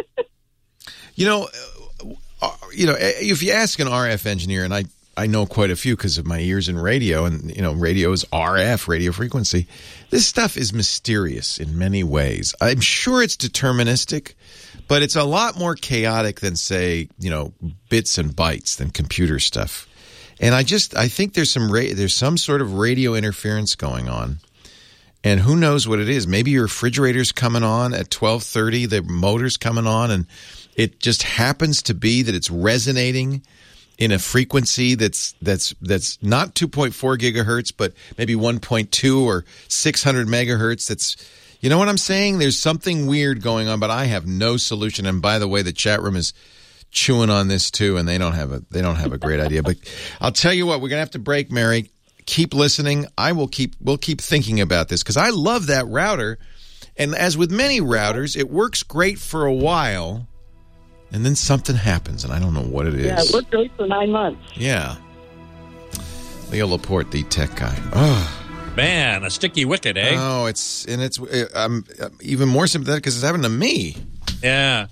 If you ask an RF engineer, and I know quite a few because of my years in radio, and radio is RF, radio frequency. This stuff is mysterious in many ways. I'm sure it's deterministic, but it's a lot more chaotic than, say, bits and bytes, than computer stuff. And I think there's some sort of radio interference going on. And who knows what it is? Maybe your refrigerator's coming on at 12:30, the motor's coming on, and it just happens to be that it's resonating in a frequency that's not 2.4 gigahertz, but maybe 1.2 or 600 megahertz. That's, you know what I'm saying? There's something weird going on, but I have no solution. And by the way, the chat room is chewing on this too, and they don't have a great idea. But I'll tell you what, we're gonna have to break, Mary. Keep listening. We'll keep thinking about this, because I love that router. And as with many routers, it works great for a while, and then something happens, and I don't know what it is. Yeah, it worked great for 9 months. Yeah. Leo Laporte, the tech guy. Oh, Man, a sticky wicket, eh? Oh, I'm even more sympathetic because it's happened to me. Yeah.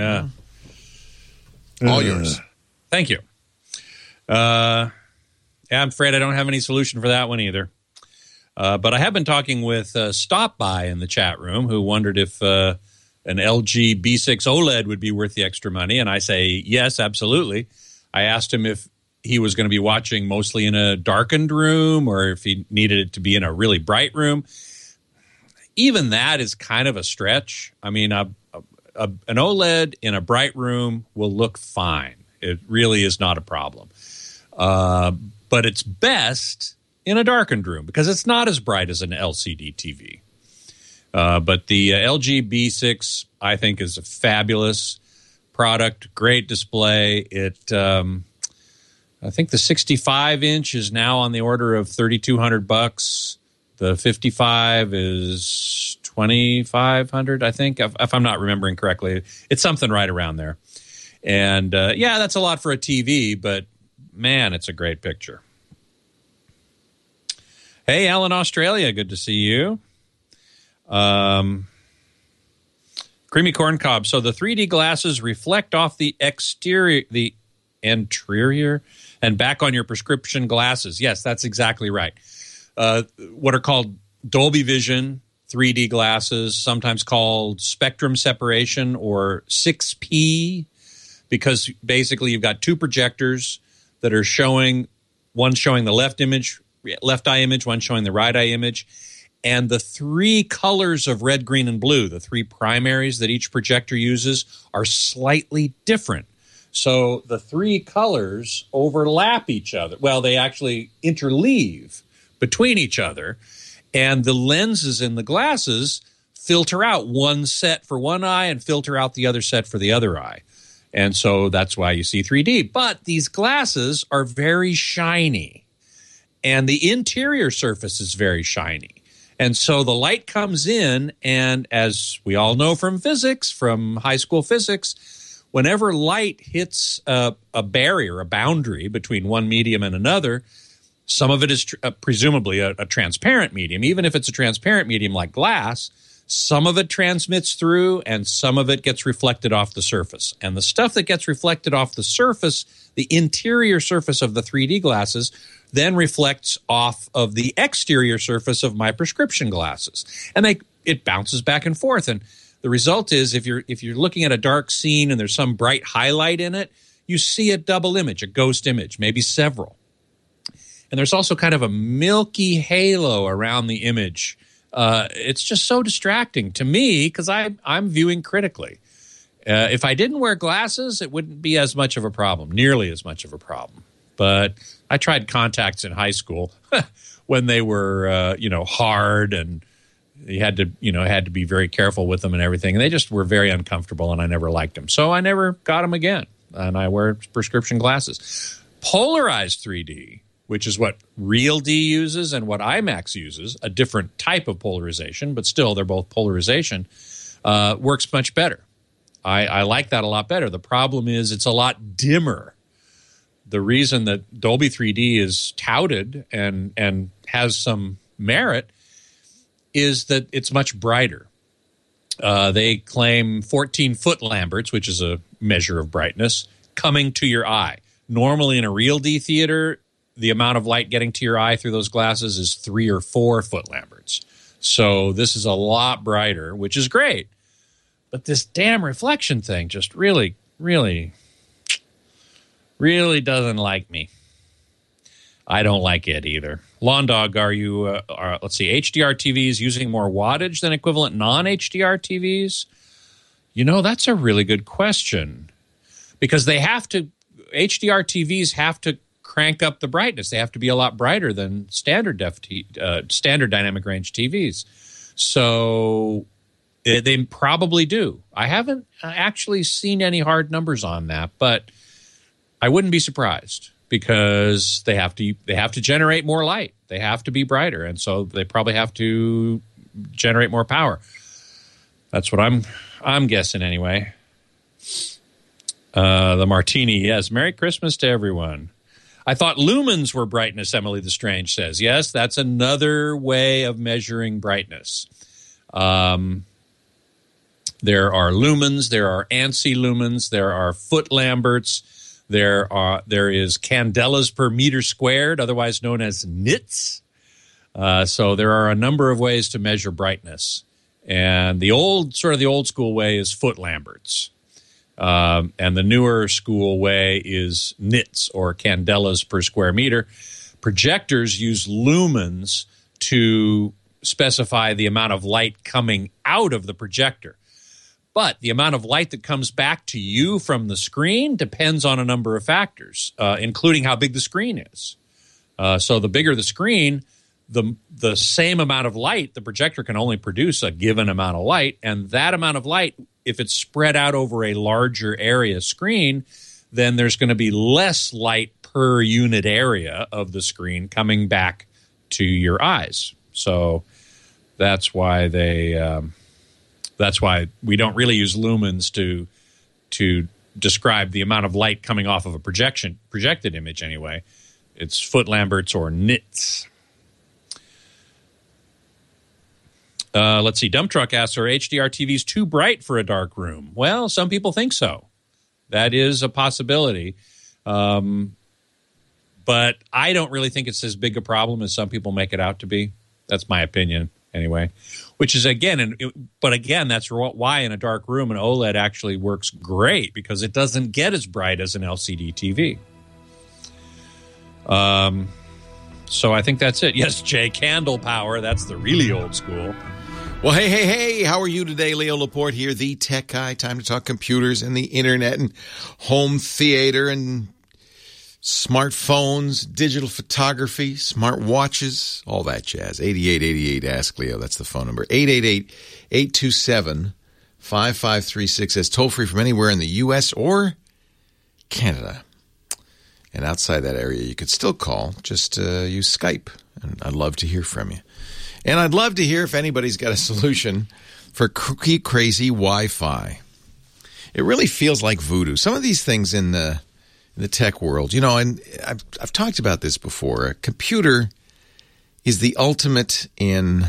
All yours. Thank you. I'm afraid I don't have any solution for that one either. But I have been talking with Stop By in the chat room, who wondered if an LG B6 OLED would be worth the extra money. And I say, yes, absolutely. I asked him if he was going to be watching mostly in a darkened room or if he needed it to be in a really bright room. Even that is kind of a stretch. I mean, an OLED in a bright room will look fine. It really is not a problem. But it's best in a darkened room because it's not as bright as an LCD TV. But the LG B6, I think, is a fabulous product, great display. I think the 65-inch is now on the order of $3,200. The 55 is $2,500, I think, if I'm not remembering correctly. It's something right around there. And, that's a lot for a TV, but, man, it's a great picture. Hey, Alan, Australia, good to see you. Creamy corn cob. So the 3D glasses reflect off the interior, and back on your prescription glasses. Yes, that's exactly right. What are called Dolby Vision 3D glasses, sometimes called spectrum separation or 6P, because basically you've got two projectors that are showing, one showing the left eye image, one showing the right eye image. And the three colors of red, green, and blue, the three primaries that each projector uses, are slightly different. So the three colors overlap each other. Well, they actually interleave between each other. And the lenses in the glasses filter out one set for one eye and filter out the other set for the other eye. And so that's why you see 3D. But these glasses are very shiny. And the interior surface is very shiny. And so the light comes in, and as we all know from physics, from high school physics, whenever light hits a barrier, a boundary between one medium and another, some of it is presumably a transparent medium. Even if it's a transparent medium like glass, some of it transmits through and some of it gets reflected off the surface. And the stuff that gets reflected off the surface, the interior surface of the 3D glasses, then reflects off of the exterior surface of my prescription glasses. And it bounces back and forth. And the result is if you're looking at a dark scene and there's some bright highlight in it, you see a double image, a ghost image, maybe several. And there's also kind of a milky halo around the image. It's just so distracting to me because I'm viewing critically. If I didn't wear glasses, it wouldn't be as much of a problem, nearly as much of a problem. But I tried contacts in high school when they were, hard, and you had to be very careful with them and everything. And they just were very uncomfortable, and I never liked them. So I never got them again, and I wear prescription glasses. Polarized 3D, which is what Real D uses and what IMAX uses, a different type of polarization, but still they're both polarization, works much better. I like that a lot better. The problem is it's a lot dimmer. The reason that Dolby 3D is touted and has some merit is that it's much brighter. They claim 14-foot Lamberts, which is a measure of brightness, coming to your eye. Normally in a Real D theater, the amount of light getting to your eye through those glasses is 3 or 4 foot Lamberts. So this is a lot brighter, which is great. But this damn reflection thing just really, really, really doesn't like me. I don't like it either. Lawn Dog, are you, let's see, HDR TVs using more wattage than equivalent non-HDR TVs? That's a really good question. Because HDR TVs have to crank up the brightness. They have to be a lot brighter than standard dynamic range TVs. So they probably do. I haven't actually seen any hard numbers on that, but I wouldn't be surprised because they have to generate more light. They have to be brighter, and so they probably have to generate more power. That's what I'm guessing anyway. The Martini, yes. Merry Christmas to everyone. I thought lumens were brightness, Emily the Strange says. Yes, that's another way of measuring brightness. There are lumens, there are ANSI lumens, there are foot Lamberts, there is candelas per meter squared, otherwise known as nits. So there are a number of ways to measure brightness. And the old school way is foot Lamberts. And the newer school way is nits, or candelas per square meter. Projectors use lumens to specify the amount of light coming out of the projector. But the amount of light that comes back to you from the screen depends on a number of factors, including how big the screen is. So the bigger the screen, the same amount of light, the projector can only produce a given amount of light, and that amount of light, if it's spread out over a larger area screen, then there's going to be less light per unit area of the screen coming back to your eyes. So that's why we don't really use lumens to describe the amount of light coming off of a projected image anyway. It's foot Lamberts or nits. Let's see. Dump Truck asks, are HDR TVs too bright for a dark room? Well, some people think so. That is a possibility. But I don't really think it's as big a problem as some people make it out to be. That's my opinion anyway. Which is, again, that's why in a dark room an OLED actually works great, because it doesn't get as bright as an LCD TV. So I think that's it. Yes, Jay, candle power. That's the really old school. Well, hey, how are you today? Leo Laporte here, the tech guy. Time to talk computers and the internet and home theater and smartphones, digital photography, smart watches, all that jazz. 8888 Ask Leo, that's the phone number. 888-827-5536. That's toll free from anywhere in the U.S. or Canada. And outside that area, you could still call. Just use Skype, and I'd love to hear from you. And I'd love to hear if anybody's got a solution for crazy Wi-Fi. It really feels like voodoo. Some of these things in the tech world, and I've talked about this before. A computer is the ultimate in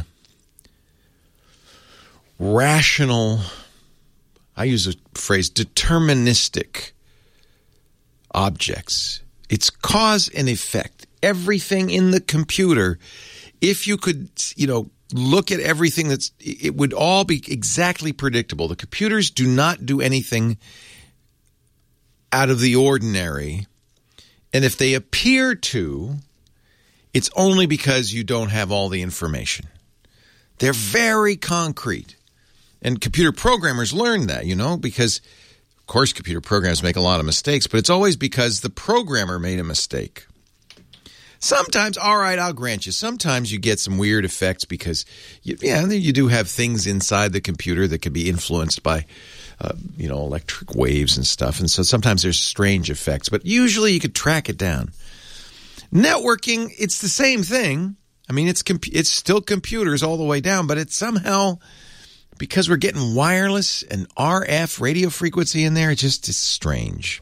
rational, I use a phrase, deterministic objects. It's cause and effect. Everything in the computer, if you could, look at everything it would all be exactly predictable. The computers do not do anything out of the ordinary. And if they appear to, it's only because you don't have all the information. They're very concrete. And computer programmers learn that, because, of course, computer programs make a lot of mistakes, but it's always because the programmer made a mistake. Sometimes, all right, I'll grant you, sometimes you get some weird effects because, you do have things inside the computer that could be influenced by, electric waves and stuff. And so sometimes there's strange effects, but usually you could track it down. Networking, it's the same thing. I mean, it's still computers all the way down, but it's somehow, because we're getting wireless and RF radio frequency in there, it's strange.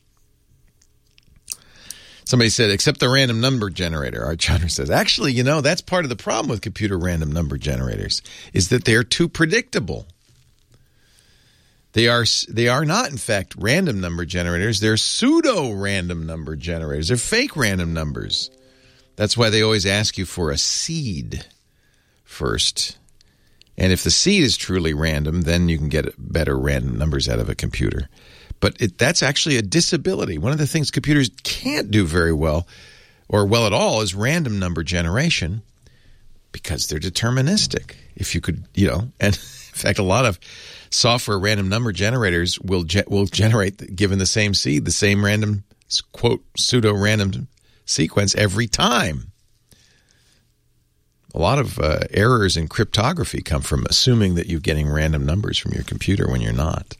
Somebody said, except the random number generator. Art Chandra says, actually, that's part of the problem with computer random number generators, is that they're too predictable. They are not, in fact, random number generators. They're pseudo-random number generators. They're fake random numbers. That's why they always ask you for a seed first. And if the seed is truly random, then you can get better random numbers out of a computer. But that's actually a disability. One of the things computers can't do very well, or well at all, is random number generation, because they're deterministic. If you could, and in fact, a lot of software random number generators will generate, given the same seed, the same random, quote, pseudo-random sequence every time. A lot of errors in cryptography come from assuming that you're getting random numbers from your computer when you're not.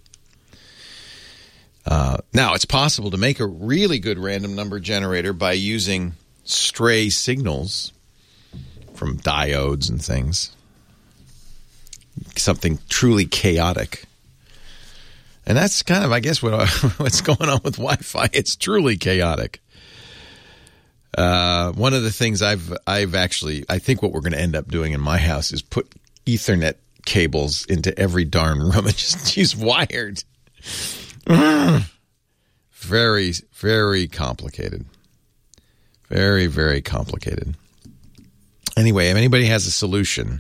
Now, it's possible to make a really good random number generator by using stray signals from diodes and things. Something truly chaotic. And that's kind of, I guess, what's going on with Wi-Fi. It's truly chaotic. One of the things I think what we're going to end up doing in my house is put Ethernet cables into every darn room and just use wired. Very, very complicated. Very, very complicated. Anyway, if anybody has a solution,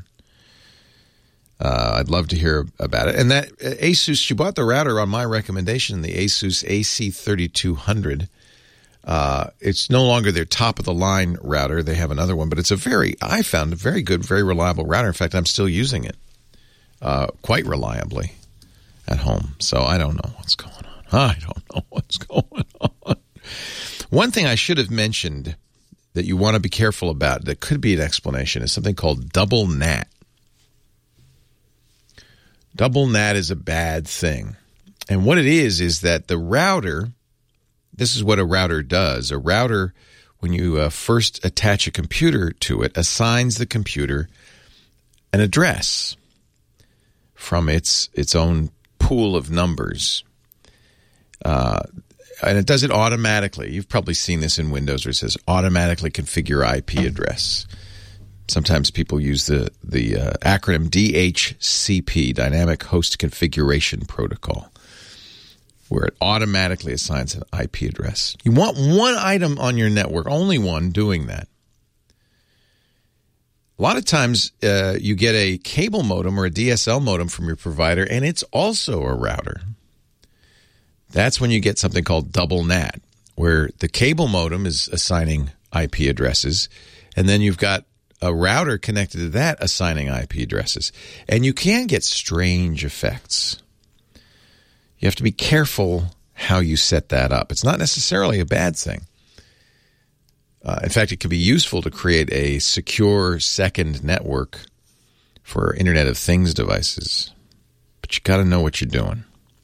I'd love to hear about it. And that Asus, she bought the router on my recommendation, the Asus AC3200. It's no longer their top-of-the-line router. They have another one, but it's I found a very good, very reliable router. In fact, I'm still using it quite reliably at home. So I don't know what's going on. One thing I should have mentioned that you want to be careful about, that could be an explanation, is something called double NAT. Double NAT is a bad thing. And what it is that the router, this is what a router does. A router, when you first attach a computer to it, assigns the computer an address from its own pool of numbers. And it does it automatically. You've probably seen this in Windows where it says automatically configure IP address. Sometimes people use the acronym DHCP, Dynamic Host Configuration Protocol, where it automatically assigns an IP address. You want one item on your network, only one, doing that. A lot of times you get a cable modem or a DSL modem from your provider, and it's also a router. That's when you get something called double NAT, where the cable modem is assigning IP addresses, and then you've got a router connected to that assigning IP addresses. And you can get strange effects. You have to be careful how you set that up. It's not necessarily a bad thing. In fact, it can be useful to create a secure second network for Internet of Things devices. But you got to know what you're doing.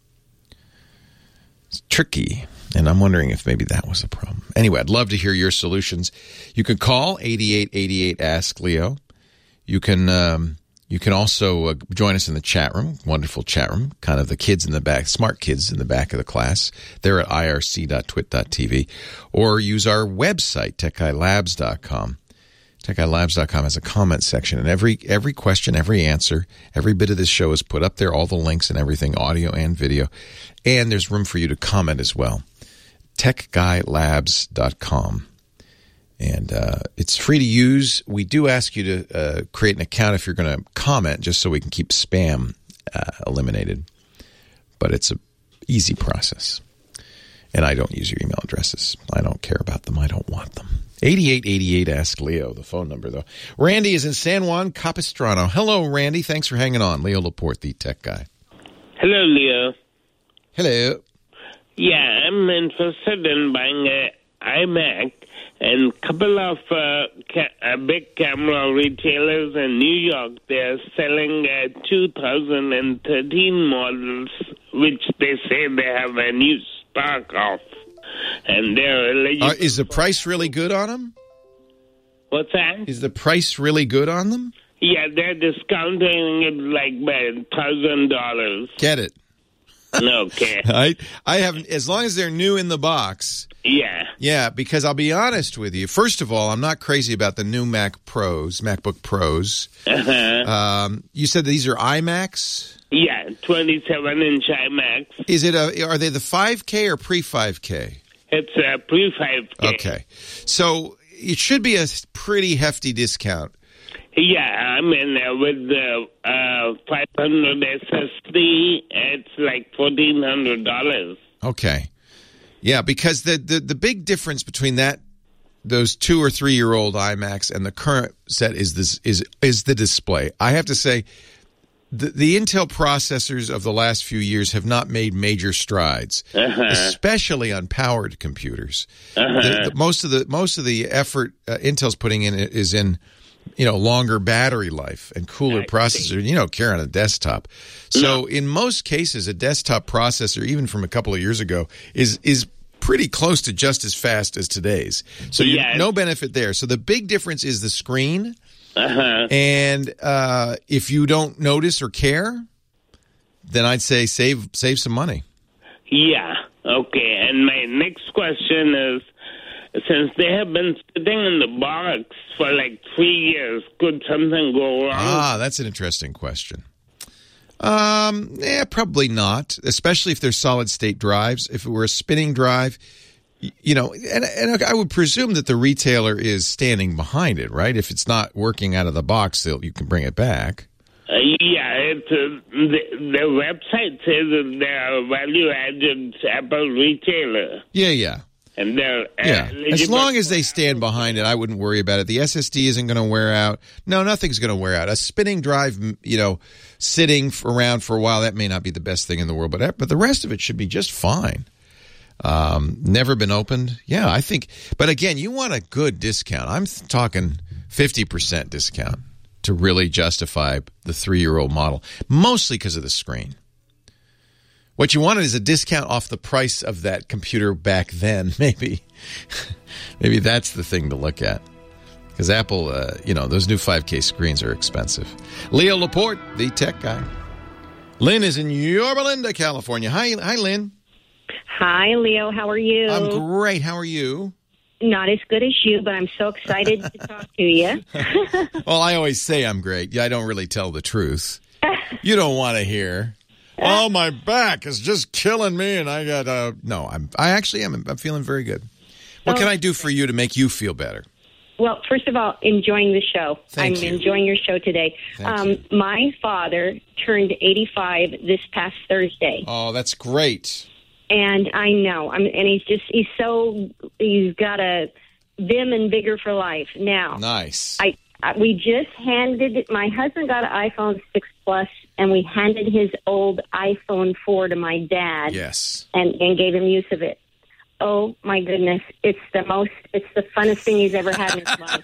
It's tricky, and I'm wondering if maybe that was a problem. Anyway, I'd love to hear your solutions. You can call 8888-ASK-LEO. You can also join us in the chat room, wonderful chat room, kind of the kids in the back, smart kids in the back of the class. They're at irc.twit.tv. Or use our website, techguylabs.com. TechGuyLabs.com has a comment section, and every question, every answer, every bit of this show is put up there, all the links and everything, audio and video. And there's room for you to comment as well. TechGuyLabs.com. And it's free to use. We do ask you to create an account if you're going to comment, just so we can keep spam eliminated. But it's an easy process. And I don't use your email addresses. I don't care about them. I don't want them. 8888-ASK-LEO, the phone number, though. Randy is in San Juan Capistrano. Hello, Randy. Thanks for hanging on. Leo Laporte, the tech guy. Hello, Leo. Hello. Yeah, I'm interested in buying a iMac, and a couple of big camera retailers in New York, they're selling 2013 models, which they say they have a new stock of, and they're eligible. Is the price really good on them? What's that? Is the price really good on them? Yeah, they're discounting it like by $1,000. Get it. Okay. I haven't, as long as they're new in the box. Yeah. Yeah, because I'll be honest with you. First of all, I'm not crazy about the new MacBook Pros. You said these are iMacs? Yeah, 27-inch iMacs. Is it are they the 5K or pre-5K? It's a pre-5K. Okay. So it should be a pretty hefty discount. Yeah, I mean, with the 500 SSD, it's like $1,400. Okay. Yeah, because the big difference between those 2 or 3 year old iMacs and the current set is the display. I have to say, the Intel processors of the last few years have not made major strides, especially on powered computers. Most of the effort Intel's putting in is in longer battery life and cooler processor. You don't care on a desktop. So in most cases, a desktop processor, even from a couple of years ago, is pretty close to just as fast as today's. So no benefit there. So the big difference is the screen. And if you don't notice or care, then I'd say save some money. Yeah. Okay. And my next question is, since they have been sitting in the box for like 3 years, could something go wrong? That's an interesting question. Probably not, especially if they're solid-state drives. If it were a spinning drive, and I would presume that the retailer is standing behind it, right? If it's not working out of the box, you can bring it back. Yeah, the website says that they're a value-added Apple retailer. Yeah. And they're as long as they stand behind it, I wouldn't worry about it. The SSD isn't going to wear out. No, nothing's going to wear out. A spinning drive, sitting around for a while, that may not be the best thing in the world, but the rest of it should be just fine. Never been opened. Yeah, I think. But again, you want a good discount. I'm talking 50% discount to really justify the 3-year-old model, mostly because of the screen. What you wanted is a discount off the price of that computer back then, maybe. Maybe that's the thing to look at. Because Apple, those new 5K screens are expensive. Leo Laporte, the tech guy. Lynn is in Yorba Linda, California. Hi, Lynn. Hi, Leo. How are you? I'm great. How are you? Not as good as you, but I'm so excited to talk to you. Well, I always say I'm great. Yeah, I don't really tell the truth. You don't want to hear. Oh, my back is just killing me, and I got no. I actually am. I'm feeling very good. What can I do for you to make you feel better? Well, first of all, enjoying the show. I'm enjoying your show today. My father turned 85 this past Thursday. Oh, that's great. And I know. And he's got a vim and vigor for life now. Nice. We just my husband got an iPhone 6 Plus, and we handed his old iPhone 4 to my dad. Yes. And gave him use of it. Oh my goodness! It's the funnest thing he's ever had in his life.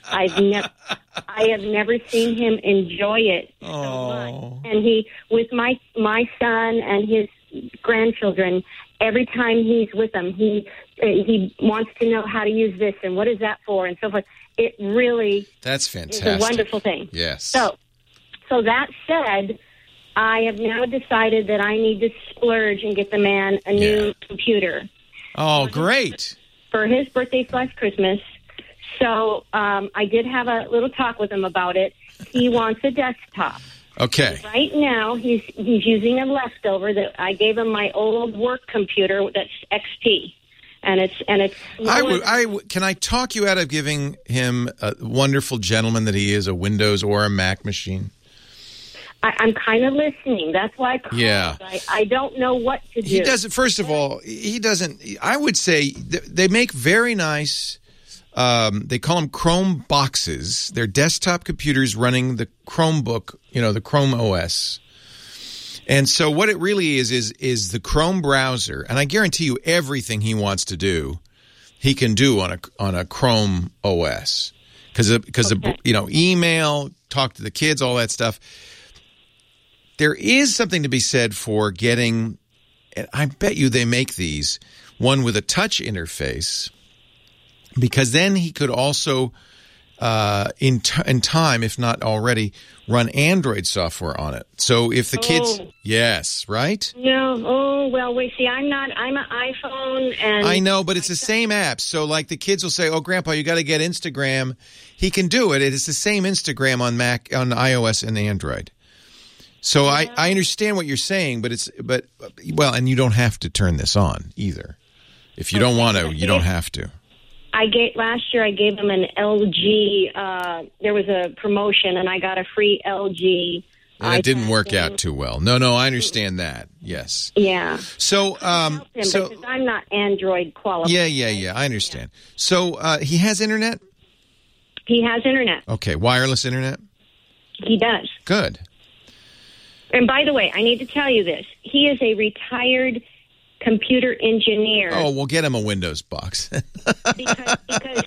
I have never seen him enjoy it so much. And he, with my son and his grandchildren, every time he's with them, he wants to know how to use this and what is that for and so forth. It really that's fantastic. Is a wonderful thing. Yes. So that said, I have now decided that I need to splurge and get the man a new computer. Oh, great. For his birthday / Christmas. So I did have a little talk with him about it. He wants a desktop. Okay. Right now, he's using a leftover that I gave him my old work computer that's XP. And it's can I talk you out of giving him a wonderful gentleman that he is, a Windows or a Mac machine? I'm kind of listening. That's why I called. Yeah. I don't know what to do. He doesn't. First of all, he doesn't. I would say they make very nice. They call them Chrome boxes. They're desktop computers running the Chromebook, the Chrome OS. And so what it really is the Chrome browser, and I guarantee you everything he wants to do, he can do on a Chrome OS. Because email, talk to the kids, all that stuff. There is something to be said for getting, and I bet you they make these, one with a touch interface, because then he could also, in time, if not already, run Android software on it. So if the kids, yes, right? No, wait, see, I'm an iPhone, and I know, but it's the same app. So like the kids will say, "Oh, Grandpa, you got to get Instagram." He can do it. It is the same Instagram on Mac, on iOS and Android. So I understand what you're saying, but and you don't have to turn this on either. If you don't want to, you don't have to. Last year I gave him an LG. There was a promotion, and I got a free LG. And it didn't work out too well. No, I understand that. Yes. Yeah. So, because I'm not Android qualified. Yeah. I understand. So he has internet? He has internet. Okay, wireless internet? He does. Good. And by the way, I need to tell you this. He is a retired computer engineer. Oh, we'll get him a Windows box. because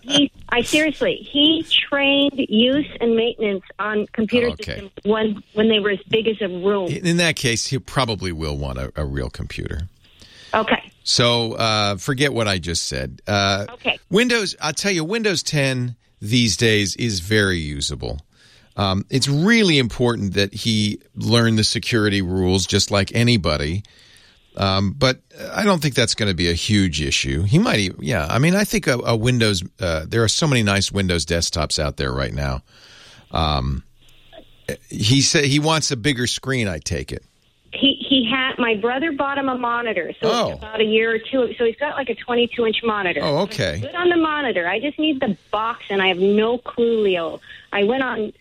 he trained use and maintenance on computer systems when they were as big as a room. In that case, he probably will want a real computer. Okay. So forget what I just said. Okay. Windows, I'll tell you, Windows 10 these days is very usable. It's really important that he learn the security rules just like anybody. But I don't think that's going to be a huge issue. He might, I mean, I think a Windows, there are so many nice Windows desktops out there right now. He said he wants a bigger screen, I take it. My brother bought him a monitor, so about a year or two. So he's got like a 22-inch monitor. Oh, okay. Good on the monitor. I just need the box, and I have no clue, Leo. I went on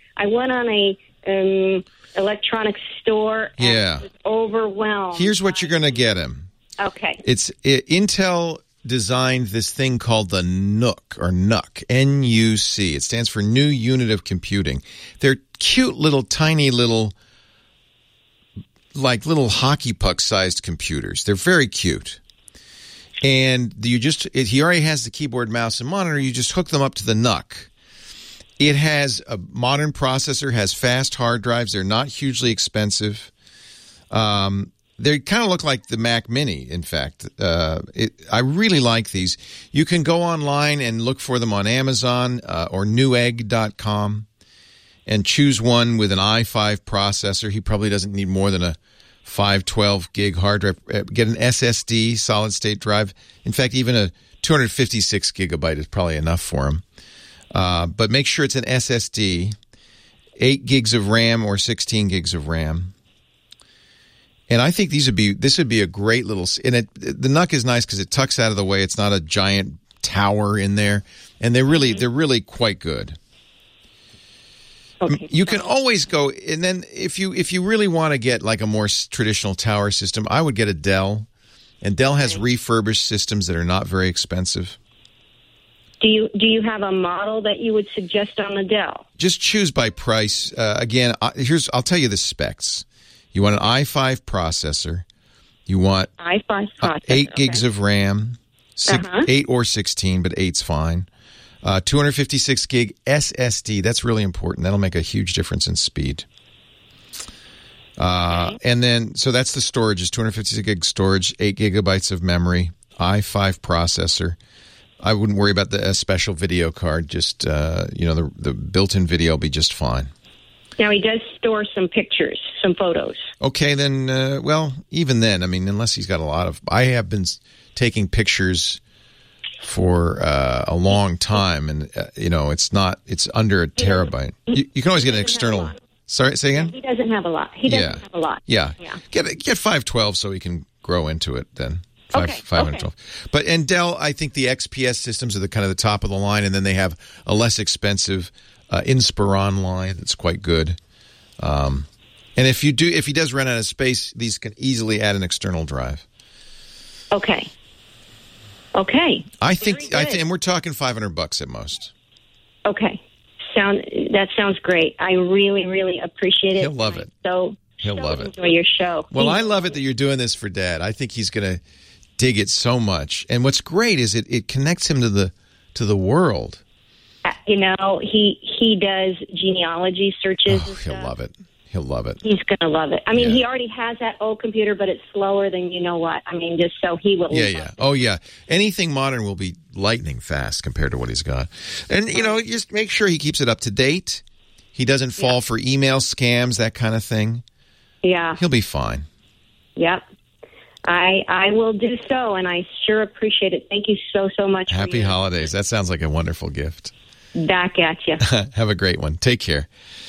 a electronics store, and I was overwhelmed. Here's what you're going to get him. Okay. Intel designed this thing called the NUC, N-U-C. It stands for New Unit of Computing. They're cute little, tiny little, like little hockey puck-sized computers. They're very cute. And he already has the keyboard, mouse, and monitor. You just hook them up to the NUC. It has a modern processor, has fast hard drives. They're not hugely expensive. They kind of look like the Mac Mini, in fact. I really like these. You can go online and look for them on Amazon or newegg.com and choose one with an i5 processor. He probably doesn't need more than a 512 gig hard drive. Get an SSD, solid-state drive. In fact, even a 256 gigabyte is probably enough for him. But make sure it's an SSD, 8 gigs of RAM or 16 gigs of RAM. And I think this would be a great little, and the NUC is nice because it tucks out of the way. It's not a giant tower in there, and they're really quite good. Okay. You can always go, and then if you really want to get like a more traditional tower system, I would get a Dell, and Dell has refurbished systems that are not very expensive. Do you have a model that you would suggest on the Dell? Just choose by price. Again, I'll tell you the specs. You want an i5 processor. You want i5 processor, 8 gigs of RAM, 8 or 16, but 8's fine. 256 gig SSD. That's really important. That'll make a huge difference in speed. And then, so that's the storage. Is 256 gig storage, 8 gigabytes of memory, i5 processor. I wouldn't worry about the special video card. Just the built-in video will be just fine. Now, he does store some pictures, some photos. Okay, then, even then, I mean, unless he's got a lot of... I have been taking pictures for a long time, and, it's under a terabyte. You can always get an external... Sorry, say again? He doesn't have a lot. He doesn't have a lot. Yeah. Get 512 so he can grow into it then. 512. But and Dell, I think the XPS systems are the kind of the top of the line, and then they have a less expensive Inspiron line that's quite good. And if he does run out of space, these can easily add an external drive. Okay. I think, and we're talking $500 at most. Okay. That sounds great. I really, really appreciate it. He'll love it. So He'll love it. Enjoy your show. Well, I love it that you're doing this for Dad. I think he's going to dig it so much. And what's great is it connects him to the world. You know, he does genealogy searches. Oh, he'll love it. He'll love it. He's going to love it. I mean, he already has that old computer, but it's slower than you know what. I mean, just so he will. Yeah. Oh, yeah. Anything modern will be lightning fast compared to what he's got. And, just make sure he keeps it up to date. He doesn't fall for email scams, that kind of thing. Yeah. He'll be fine. Yep. I will do so, and I sure appreciate it. Thank you so much. Happy holidays. That sounds like a wonderful gift. Back at you. Have a great one. Take care.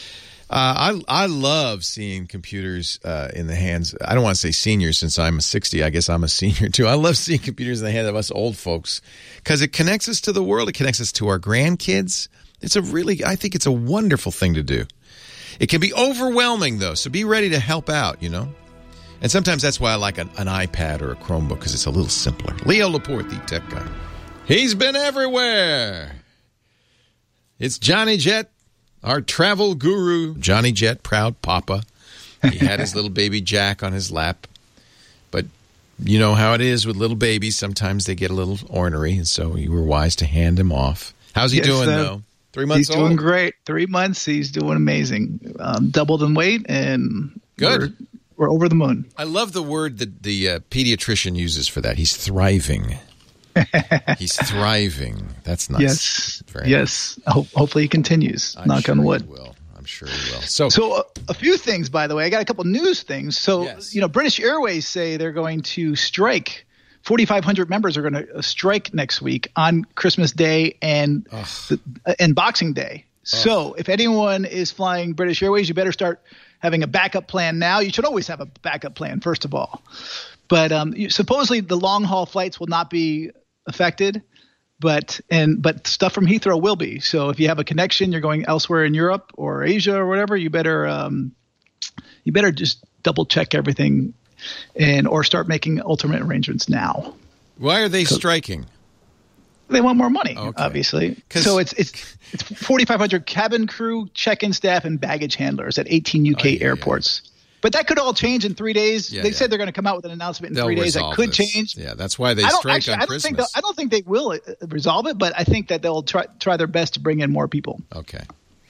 I love seeing computers in the hands. I don't want to say seniors since I'm 60. I guess I'm a senior too. I love seeing computers in the hands of us old folks because it connects us to the world. It connects us to our grandkids. I think it's a wonderful thing to do. It can be overwhelming though, so be ready to help out, And sometimes that's why I like an iPad or a Chromebook because it's a little simpler. Leo Laporte, the tech guy. He's been everywhere. It's Johnny Jet. Our travel guru, Johnny Jet, proud papa. He had his little baby Jack on his lap. But you know how it is with little babies. Sometimes they get a little ornery, and so you were wise to hand him off. How's he doing, though? 3 months he's old? He's doing great. 3 months. He's doing amazing. Doubled in weight, and good. We're over the moon. I love the word that the pediatrician uses for that. He's thriving. He's thriving. That's nice. Yes. Very nice. Hopefully he continues. Knock on wood. I'm sure he will. So a few things, by the way. I got a couple news things. So, British Airways say they're going to strike. 4,500 members are going to strike next week on Christmas Day and Boxing Day. So if anyone is flying British Airways, you better start having a backup plan now. You should always have a backup plan, first of all. But supposedly the long-haul flights will not be affected, but stuff from Heathrow will be. So if you have a connection, you're going elsewhere in Europe or Asia or whatever, you better just double check everything or start making alternate arrangements now. Why are they striking? They want more money, obviously. So it's 4,500 cabin crew, check-in staff, and baggage handlers at 18 UK airports. But that could all change in 3 days. They said they're going to come out with an announcement in 3 days. That could change. Yeah, that's why they strike on Christmas. I don't think they will resolve it, but I think that they'll try their best to bring in more people. Okay.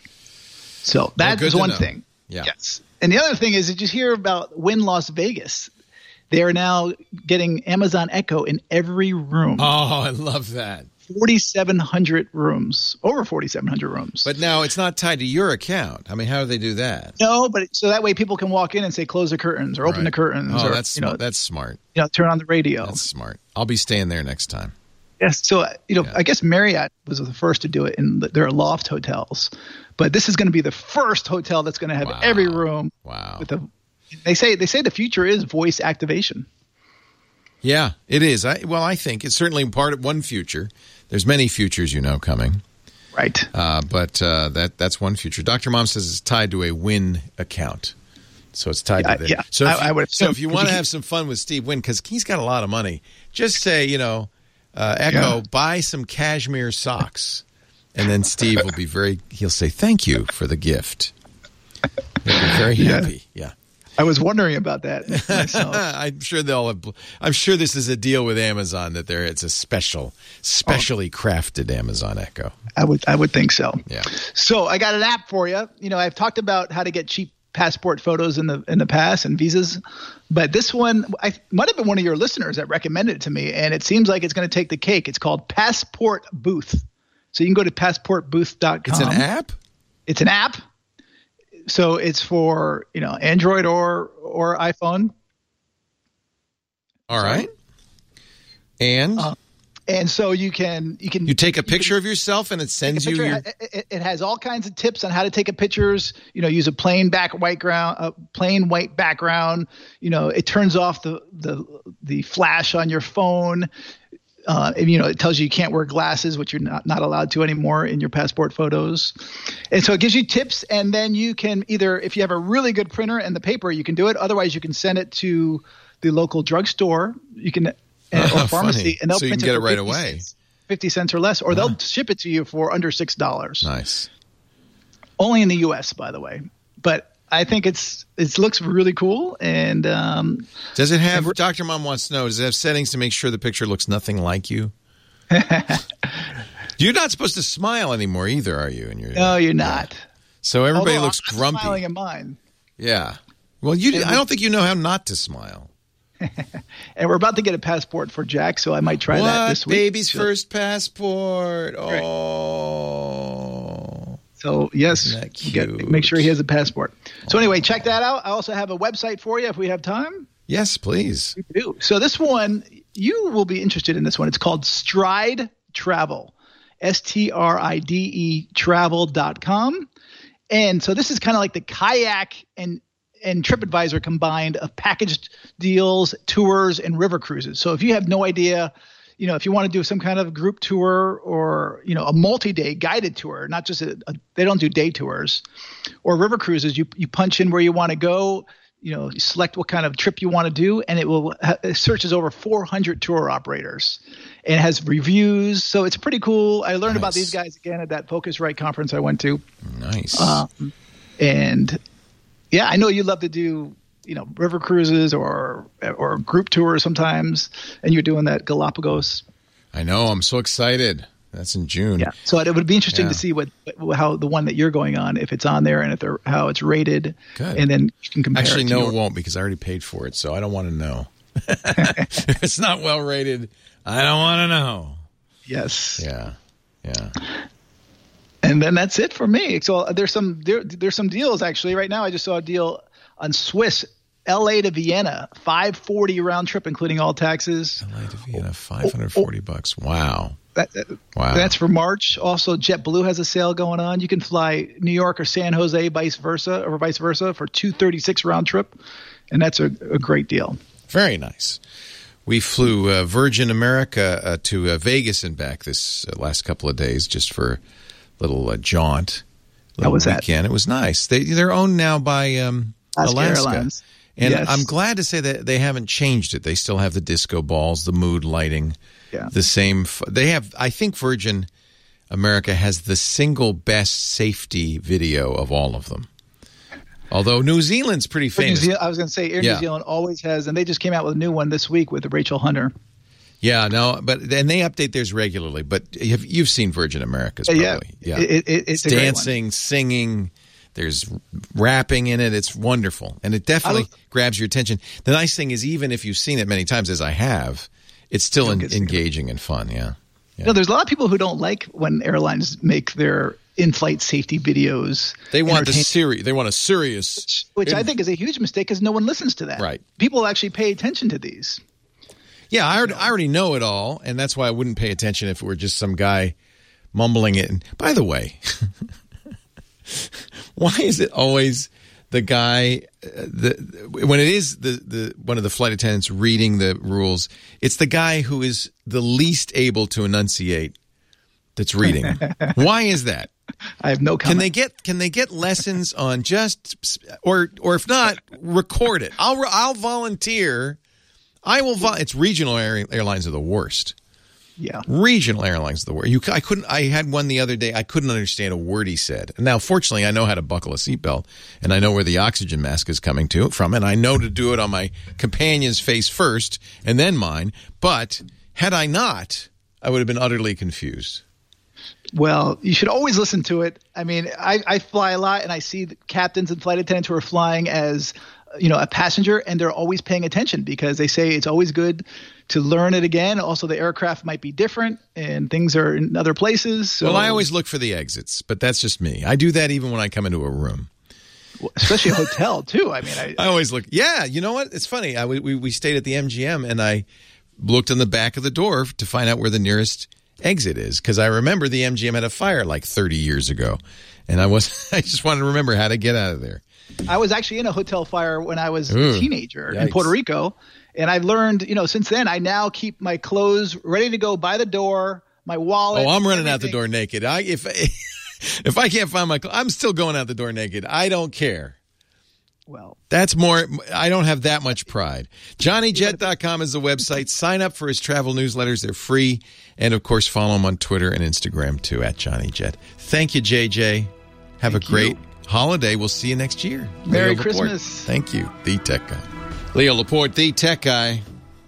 So that is one thing. Yeah. Yes. And the other thing is, did you hear about Wynn Las Vegas? They are now getting Amazon Echo in every room. Oh, I love that. 4,700 rooms, over 4,700 rooms. But now it's not tied to your account. I mean, how do they do that? No, but so that way people can walk in and say, close the curtains or open the curtains. Oh, or, that's smart. Turn on the radio. That's smart. I'll be staying there next time. Yes. So, I guess Marriott was the first to do it in their loft hotels. But this is going to be the first hotel that's going to have every room. Wow. They say the future is voice activation. Yeah, it is. I think it's certainly one future. There's many futures, coming. Right. But that's one future. Dr. Mom says it's tied to a Wynn account. So it's tied to that. Yeah. So if you want to have some fun with Steve Wynn, because he's got a lot of money, just say, Echo, buy some cashmere socks. And then Steve will be he'll say, thank you for the gift. He'll be very happy. Yeah. I was wondering about that myself. I'm sure this is a deal with Amazon that it's a specially crafted Amazon Echo. I would think so. Yeah. So I got an app for you. I've talked about how to get cheap passport photos in the past and visas, but this one might have been one of your listeners that recommended it to me, and it seems like it's going to take the cake. It's called Passport Booth. So you can go to passportbooth.com. It's an app? It's an app. So it's for, Android or iPhone. All right. And so you take a picture of yourself and it sends you your... It has all kinds of tips on how to take pictures. Use a plain white background. It turns off the flash on your phone. It tells you can't wear glasses, which you're not allowed to anymore in your passport photos. And so it gives you tips, and then you can either, if you have a really good printer and the paper, you can do it. Otherwise, you can send it to the local drugstore. You can or pharmacy, and they'll so you print can get it right 50 away. Cents, 50 cents or less, or they'll ship it to you for under $6. Nice. Only in the U.S., by the way. But I think it looks really cool. And does it have? Dr. Mom wants to know. Does it have settings to make sure the picture looks nothing like you? You're not supposed to smile anymore either, are you? No, you're not. So everybody Although looks I'm grumpy. Smiling at mine. Yeah. Well, I don't think you know how not to smile. And we're about to get a passport for Jack, so I might try that this week. Baby's first passport. Oh. So, yes, make sure he has a passport. So anyway, check that out. I also have a website for you if we have time. Yes, please. We do. So this one, you will be interested in this one. It's called Stride Travel, STRIDE travel.com. And so this is kind of like the Kayak and TripAdvisor combined of packaged deals, tours, and river cruises. So if you have no idea, if you want to do some kind of group tour or, a multi-day guided tour, not just they don't do day tours or river cruises, you punch in where you want to go, you select what kind of trip you want to do, and it searches over 400 tour operators and it has reviews. So it's pretty cool. I learned about these guys again at that Focusrite conference I went to. Nice. And yeah, I know you love to do, river cruises or group tours sometimes, and you're doing that Galapagos. I know. I'm so excited. That's in June. Yeah. So it would be interesting to see how the one that you're going on, if it's on there and how it's rated. Good. And then you can compare. Actually, it no, it won't, because I already paid for it, so I don't want to know. If it's not well rated, I don't want to know. Yes. Yeah. And then that's it for me. So there's some deals actually right now. I just saw a deal on Swiss, LA to Vienna, $540 round trip, including all taxes. LA to Vienna, $540. Wow. Wow. That's for March. Also, JetBlue has a sale going on. You can fly New York or San Jose, vice versa, for $236 round trip, and that's a great deal. Very nice. We flew Virgin America to Vegas and back this last couple of days just for a little jaunt. How was weekend. That? It was nice. They're owned now by Alaska. Airlines. And yes. I'm glad to say that they haven't changed it. They still have the disco balls, the mood lighting, the same. They have. I think Virgin America has the single best safety video of all of them. Although New Zealand's pretty famous. I was going to say Air New Zealand always has, and they just came out with a new one this week with Rachel Hunter. Yeah, no, but then they update theirs regularly. But you've seen Virgin America's probably. Yeah. It's a dancing, singing. There's rapping in it. It's wonderful. And it definitely grabs your attention. The nice thing is, even if you've seen it many times, as I have, it's still engaging and fun. Yeah. There's a lot of people who don't like when airlines make their in-flight safety videos. They want They want a serious. Which I think is a huge mistake because no one listens to that. Right. People actually pay attention to these. Yeah, I already know it all, and that's why I wouldn't pay attention if it were just some guy mumbling it. And by the way, why is it always the guy when it is the one of the flight attendants reading the rules? It's the guy who is the least able to enunciate that's reading. Why is that? I have no comment. Can they get lessons on or if not, record it? I'll volunteer. It's regional airlines are the worst. Yeah. Regional airlines are the worst. I had one the other day. I couldn't understand a word he said. And now, fortunately, I know how to buckle a seatbelt, and I know where the oxygen mask is coming from, and I know to do it on my companion's face first and then mine. But had I not, I would have been utterly confused. Well, you should always listen to it. I mean, I fly a lot, and I see the captains and flight attendants who are flying as a passenger, and they're always paying attention because they say it's always good to learn it again. Also, the aircraft might be different and things are in other places. So. Well, I always look for the exits, but that's just me. I do that even when I come into a room. Well, especially a hotel, too. I mean, I always look. Yeah, you know what? It's funny. We stayed at the MGM, and I looked on the back of the door to find out where the nearest exit is because I remember the MGM had a fire like 30 years ago, and I just wanted to remember how to get out of there. I was actually in a hotel fire when I was a teenager in Puerto Rico, and I've learned, since then I now keep my clothes ready to go by the door, my wallet. Oh, I'm running out the door naked. If I can't find my clothes, I'm still going out the door naked. I don't care. Well, that's more. I don't have that much pride. JohnnyJet.com is the website. Sign up for his travel newsletters. They're free. And, of course, follow him on Twitter and Instagram, too, @JohnnyJet. Thank you, JJ. Have a great holiday. We'll see you next year. Merry Leo Laporte. Christmas. Thank you, the tech guy. Leo Laporte, the tech guy.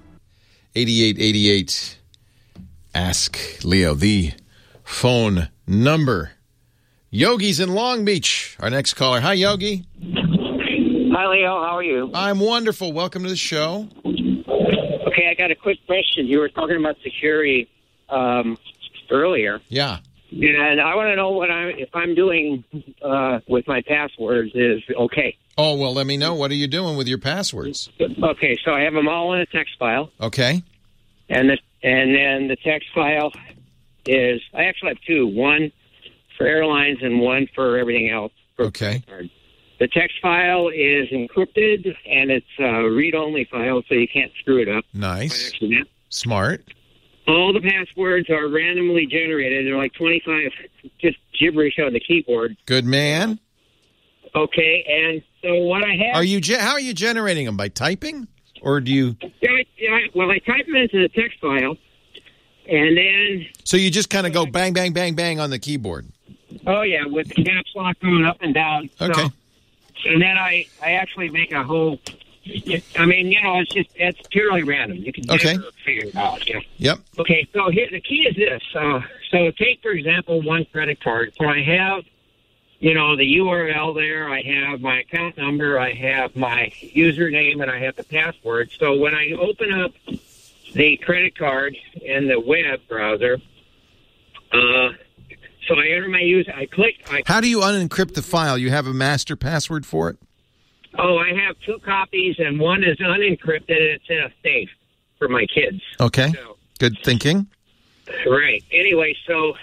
8888. Ask Leo, the phone number. Yogi's in Long Beach, our next caller. Hi, Yogi. Hi, Leo. How are you? I'm wonderful. Welcome to the show. Okay, I got a quick question. You were talking about security earlier. Yeah. And I want to know if I'm doing with my passwords is okay. Oh, well, let me know. What are you doing with your passwords? Okay, so I have them all in a text file. Okay. And then the text file is, I actually have two. One for airlines and one for everything else. Okay. The text file is encrypted, and it's a read-only file, so you can't screw it up. Nice. Smart. All the passwords are randomly generated. They're like 25, just gibberish on the keyboard. Good man. Okay, and so what I have... How are you generating them? By typing? Or do you... Well, I type them into the text file, and then... So you just kind of go bang, bang, bang, bang on the keyboard? Oh, yeah, with the caps lock going up and down. Okay. And then I actually make a whole... I mean, it's purely random. You can never figure it out. Yeah. Yep. Okay, so here the key is this. So take, for example, one credit card. So I have, the URL there. I have my account number. I have my username, and I have the password. So when I open up the credit card in the web browser, so I enter my user. I click. How do you unencrypt the file? You have a master password for it? Oh, I have two copies, and one is unencrypted, and it's in a safe for my kids. Okay. Good thinking. Right. Anyway, so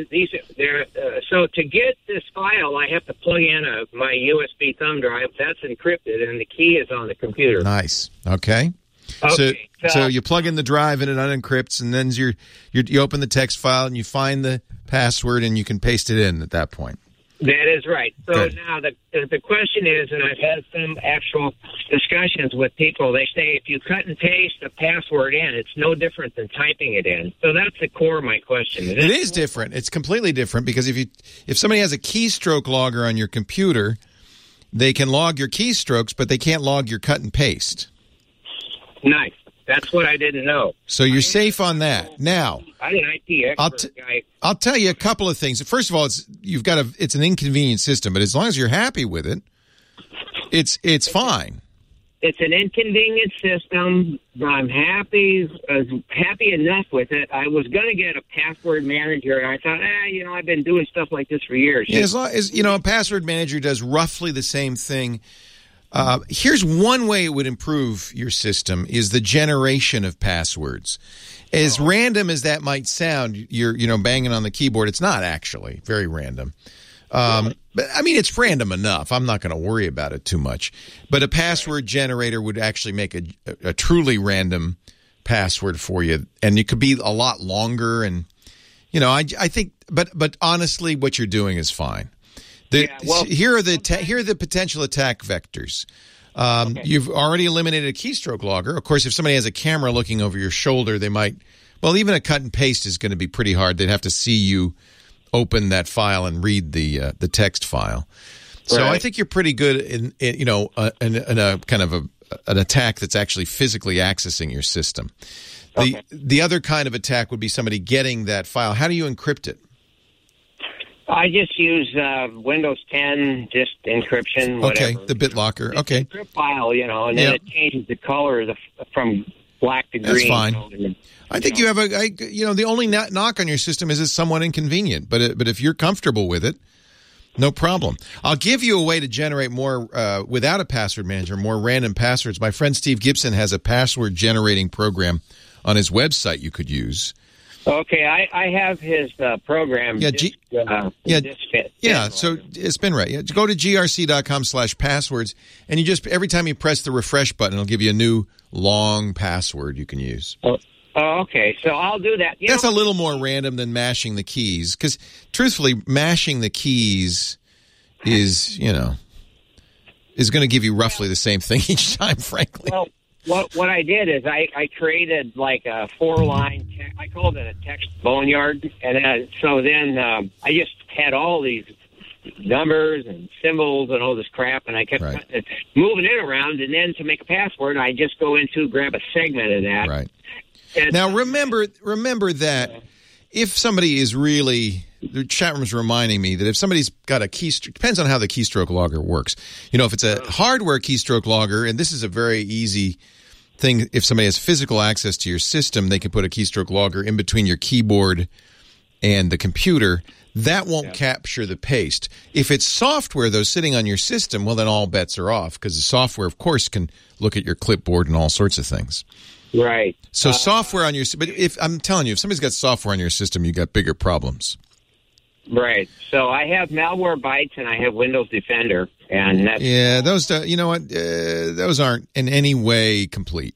so to get this file, I have to plug in my USB thumb drive. That's encrypted, and the key is on the computer. Nice. Okay. So you plug in the drive, and it unencrypts, and then you open the text file, and you find the password, and you can paste it in at that point. That is right. So Good. now the question is, and I've had some actual discussions with people, they say if you cut and paste the password in, it's no different than typing it in. So that's the core of my question. It is different. It's completely different because if somebody has a keystroke logger on your computer, they can log your keystrokes, but they can't log your cut and paste. Nice. That's what I didn't know. So you're safe on that. Now, I'm an IT expert guy. I'll tell you a couple of things. First of all, it's an inconvenient system, but as long as you're happy with it, it's fine. It's an inconvenient system, but I'm happy enough with it. I was going to get a password manager, and I thought, I've been doing stuff like this for years. Yeah, as long as a password manager does roughly the same thing. Here's one way it would improve your system is the generation of passwords. As random as that might sound, you're banging on the keyboard. It's not actually very random. But I mean, it's random enough. I'm not going to worry about it too much. But a password generator would actually make a truly random password for you, and it could be a lot longer. And I think, but honestly, what you're doing is fine. Here are the potential attack vectors. You've already eliminated a keystroke logger. Of course, if somebody has a camera looking over your shoulder, they might. Well, even a cut and paste is going to be pretty hard. They'd have to see you open that file and read the text file. So I think you're pretty good in a kind of an attack that's actually physically accessing your system. The other kind of attack would be somebody getting that file. How do you encrypt it? I just use Windows 10, just encryption, whatever. Okay, the BitLocker. Okay. Encrypt file, and then it changes the color from black to green. That's fine. I think you have the only knock on your system is it's somewhat inconvenient, but if you're comfortable with it, no problem. I'll give you a way to generate more without a password manager, more random passwords. My friend Steve Gibson has a password generating program on his website you could use. Okay, I have his program. So it's been right. Yeah, go to grc.com/passwords, and you just every time you press the refresh button, it'll give you a new long password you can use. Oh, okay. So I'll do that. That's a little more random than mashing the keys, because truthfully, mashing the keys is going to give you roughly the same thing each time. Frankly. Well, what I did is I created like a 4-line, I called it a text boneyard, and so then I just had all these numbers and symbols and all this crap, and I kept moving it around. And then to make a password, I just go into grab a segment of that. Right. And now, remember that if somebody is really, the chat room's reminding me that if somebody's got a keystroke, depends on how the keystroke logger works. You know, if it's a hardware keystroke logger, and this is a very easy thing, if somebody has physical access to your system, they can put a keystroke logger in between your keyboard and the computer. That won't capture the paste. If it's software, though, sitting on your system, well, then all bets are off, because the software, of course, can look at your clipboard and all sorts of things. Right. So software on your, but if I'm telling you, if somebody's got software on your system, you got bigger problems. Right. So I have Malwarebytes and I have Windows Defender, and that's those. You know what? Those aren't in any way complete.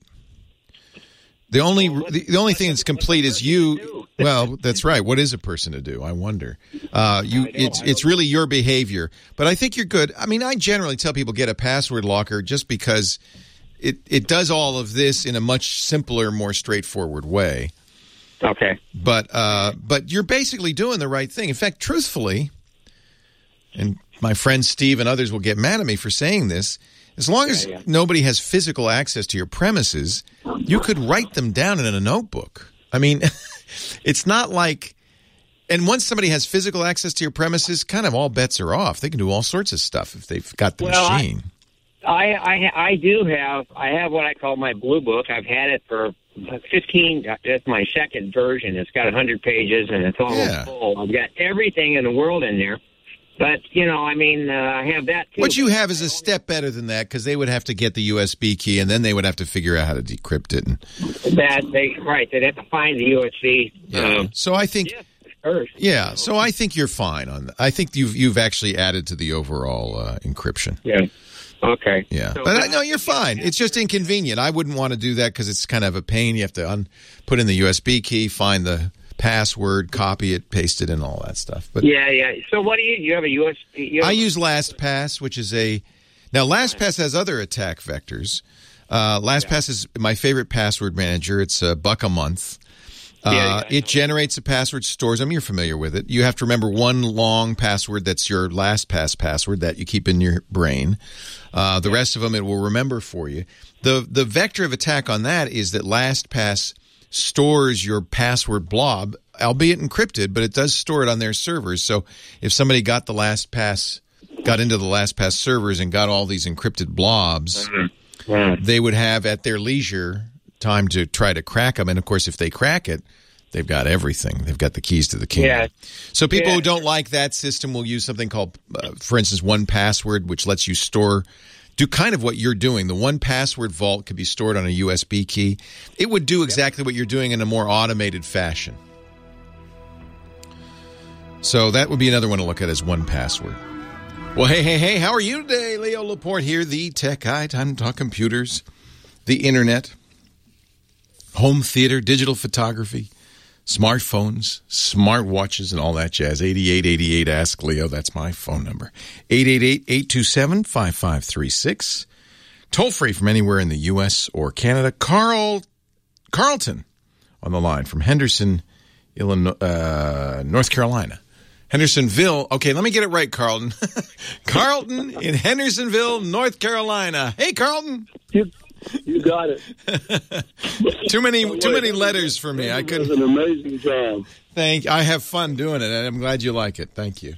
The only thing that's complete is you. Well, that's right. What is a person to do? I wonder. It's really your behavior. But I think you're good. I mean, I generally tell people get a password locker just because it does all of this in a much simpler, more straightforward way. Okay. But you're basically doing the right thing. In fact, truthfully, and my friend Steve and others will get mad at me for saying this, as long as nobody has physical access to your premises, you could write them down in a notebook. I mean, it's not like, and once somebody has physical access to your premises, kind of all bets are off. They can do all sorts of stuff if they've got the machine. I have what I call my blue book. I've had it for 15. That's my second version. It's got 100 pages and it's almost full. I've got everything in the world in there. But, I have that too. What you have is a step better than that, because they would have to get the USB key and then they would have to figure out how to decrypt it. And they'd have to find the USB. So I think so I think you're fine on that. I think you've actually added to the overall encryption. Yeah. Okay. Yeah. But no, you're fine. It's just inconvenient. I wouldn't want to do that because it's kind of a pain. You have to put in the USB key, find the password, copy it, paste it, and all that stuff. But So what do you have a USB? I use LastPass, which is now LastPass has other attack vectors. LastPass is my favorite password manager. It's $1 a month. It generates a password, stores them. You're familiar with it. You have to remember one long password that's your LastPass password that you keep in your brain. The rest of them it will remember for you. The vector of attack on that is that LastPass stores your password blob, albeit encrypted, but it does store it on their servers. So if somebody got into the LastPass servers and got all these encrypted blobs, they would have at their leisure time to try to crack them. And of course, if they crack it, they've got everything. They've got the keys to the kingdom. Yeah. So people who don't like that system will use something called, for instance, 1Password, which lets you do kind of what you're doing. The 1Password vault could be stored on a USB key. It would do exactly what you're doing in a more automated fashion. So that would be another one to look at as 1Password. Well, hey, how are you today? Leo Laporte here, the tech guy. Time to talk computers, the internet, home theater, digital photography, smartphones, smartwatches, and all that jazz. 8888 Ask Leo. That's my phone number. 888-827-5536. Toll free from anywhere in the U.S. or Canada. Carlton on the line from Henderson, Illinois, North Carolina. Hendersonville. Okay, let me get it right, Carlton. Carlton in Hendersonville, North Carolina. Hey, Carlton. You got it. Too many letters for me. I couldn't. It was an amazing job. I have fun doing it, and I'm glad you like it. Thank you.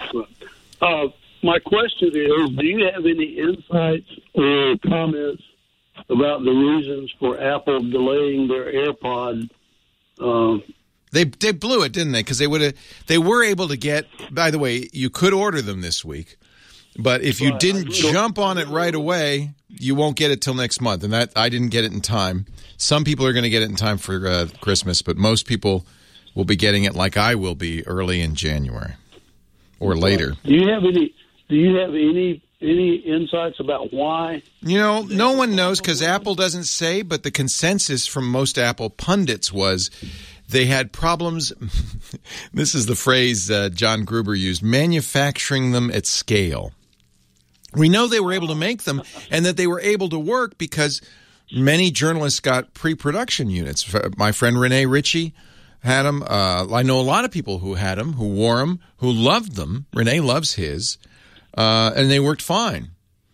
My question is, do you have any insights or comments about the reasons for Apple delaying their AirPod? They blew it, didn't they? Because they were able to get. By the way, you could order them this week. But if you didn't jump on it right away, you won't get it till next month. And that I didn't get it in time. Some people are going to get it in time for Christmas, but most people will be getting it like I will be early in January or later. Do you have any insights about why? No one knows because Apple doesn't say, but the consensus from most Apple pundits was they had problems. This is the phrase John Gruber used, manufacturing them at scale. We know they were able to make them and that they were able to work because many journalists got pre-production units. My friend Renee Ritchie had them. I know a lot of people who had them, who wore them, who loved them. Renee loves his, and they worked fine.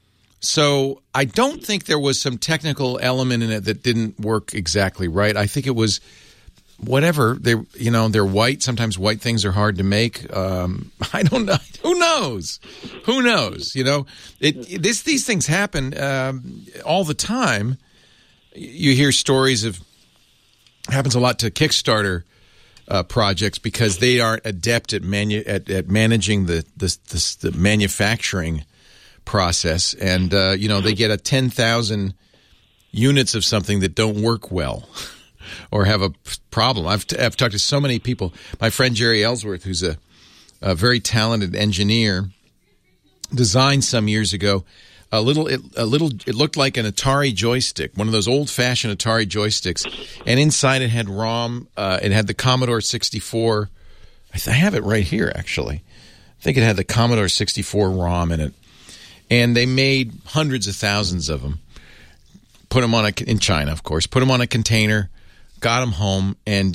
So I don't think there was some technical element in it that didn't work exactly right. I think it was whatever. They're white. Sometimes white things are hard to make. I don't know. Who knows? Who knows? These things happen all the time. You hear stories of happens a lot to Kickstarter projects because they aren't adept at managing the manufacturing process, and they get 10,000 units of something that don't work well or have a problem. I've talked to so many people. My friend Jerry Ellsworth, who's a very talented engineer, designed some years ago it looked like an Atari joystick, one of those old-fashioned Atari joysticks, and inside it had ROM. It had the Commodore 64. I have it right here, actually. I think it had the Commodore 64 ROM in it. And they made hundreds of thousands of them, put them in China, of course, put them on a container, got them home, and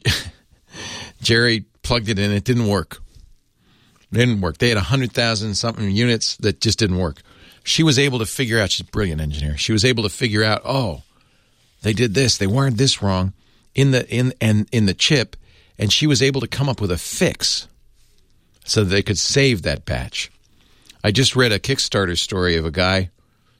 Jerry plugged it in. It didn't work. It didn't work. They had 100,000-something units that just didn't work. She was able to figure out, she's a brilliant engineer, she was able to figure out, they did this, they wired this wrong in the chip, and she was able to come up with a fix so that they could save that batch. I just read a Kickstarter story of a guy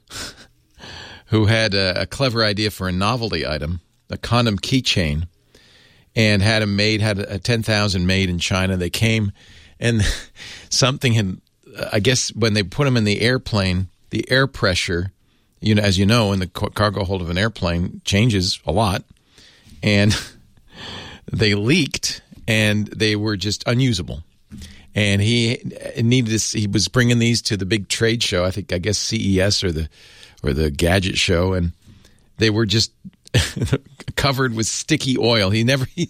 who had a clever idea for a novelty item, a condom keychain, and had them made, had a 10,000 made in China. They came, and something had, I guess when they put them in the airplane, the air pressure, as you know, in the cargo hold of an airplane changes a lot, and they leaked, and they were just unusable. And he was bringing these to the big trade show, I guess CES or the gadget show, and they were just covered with sticky oil. It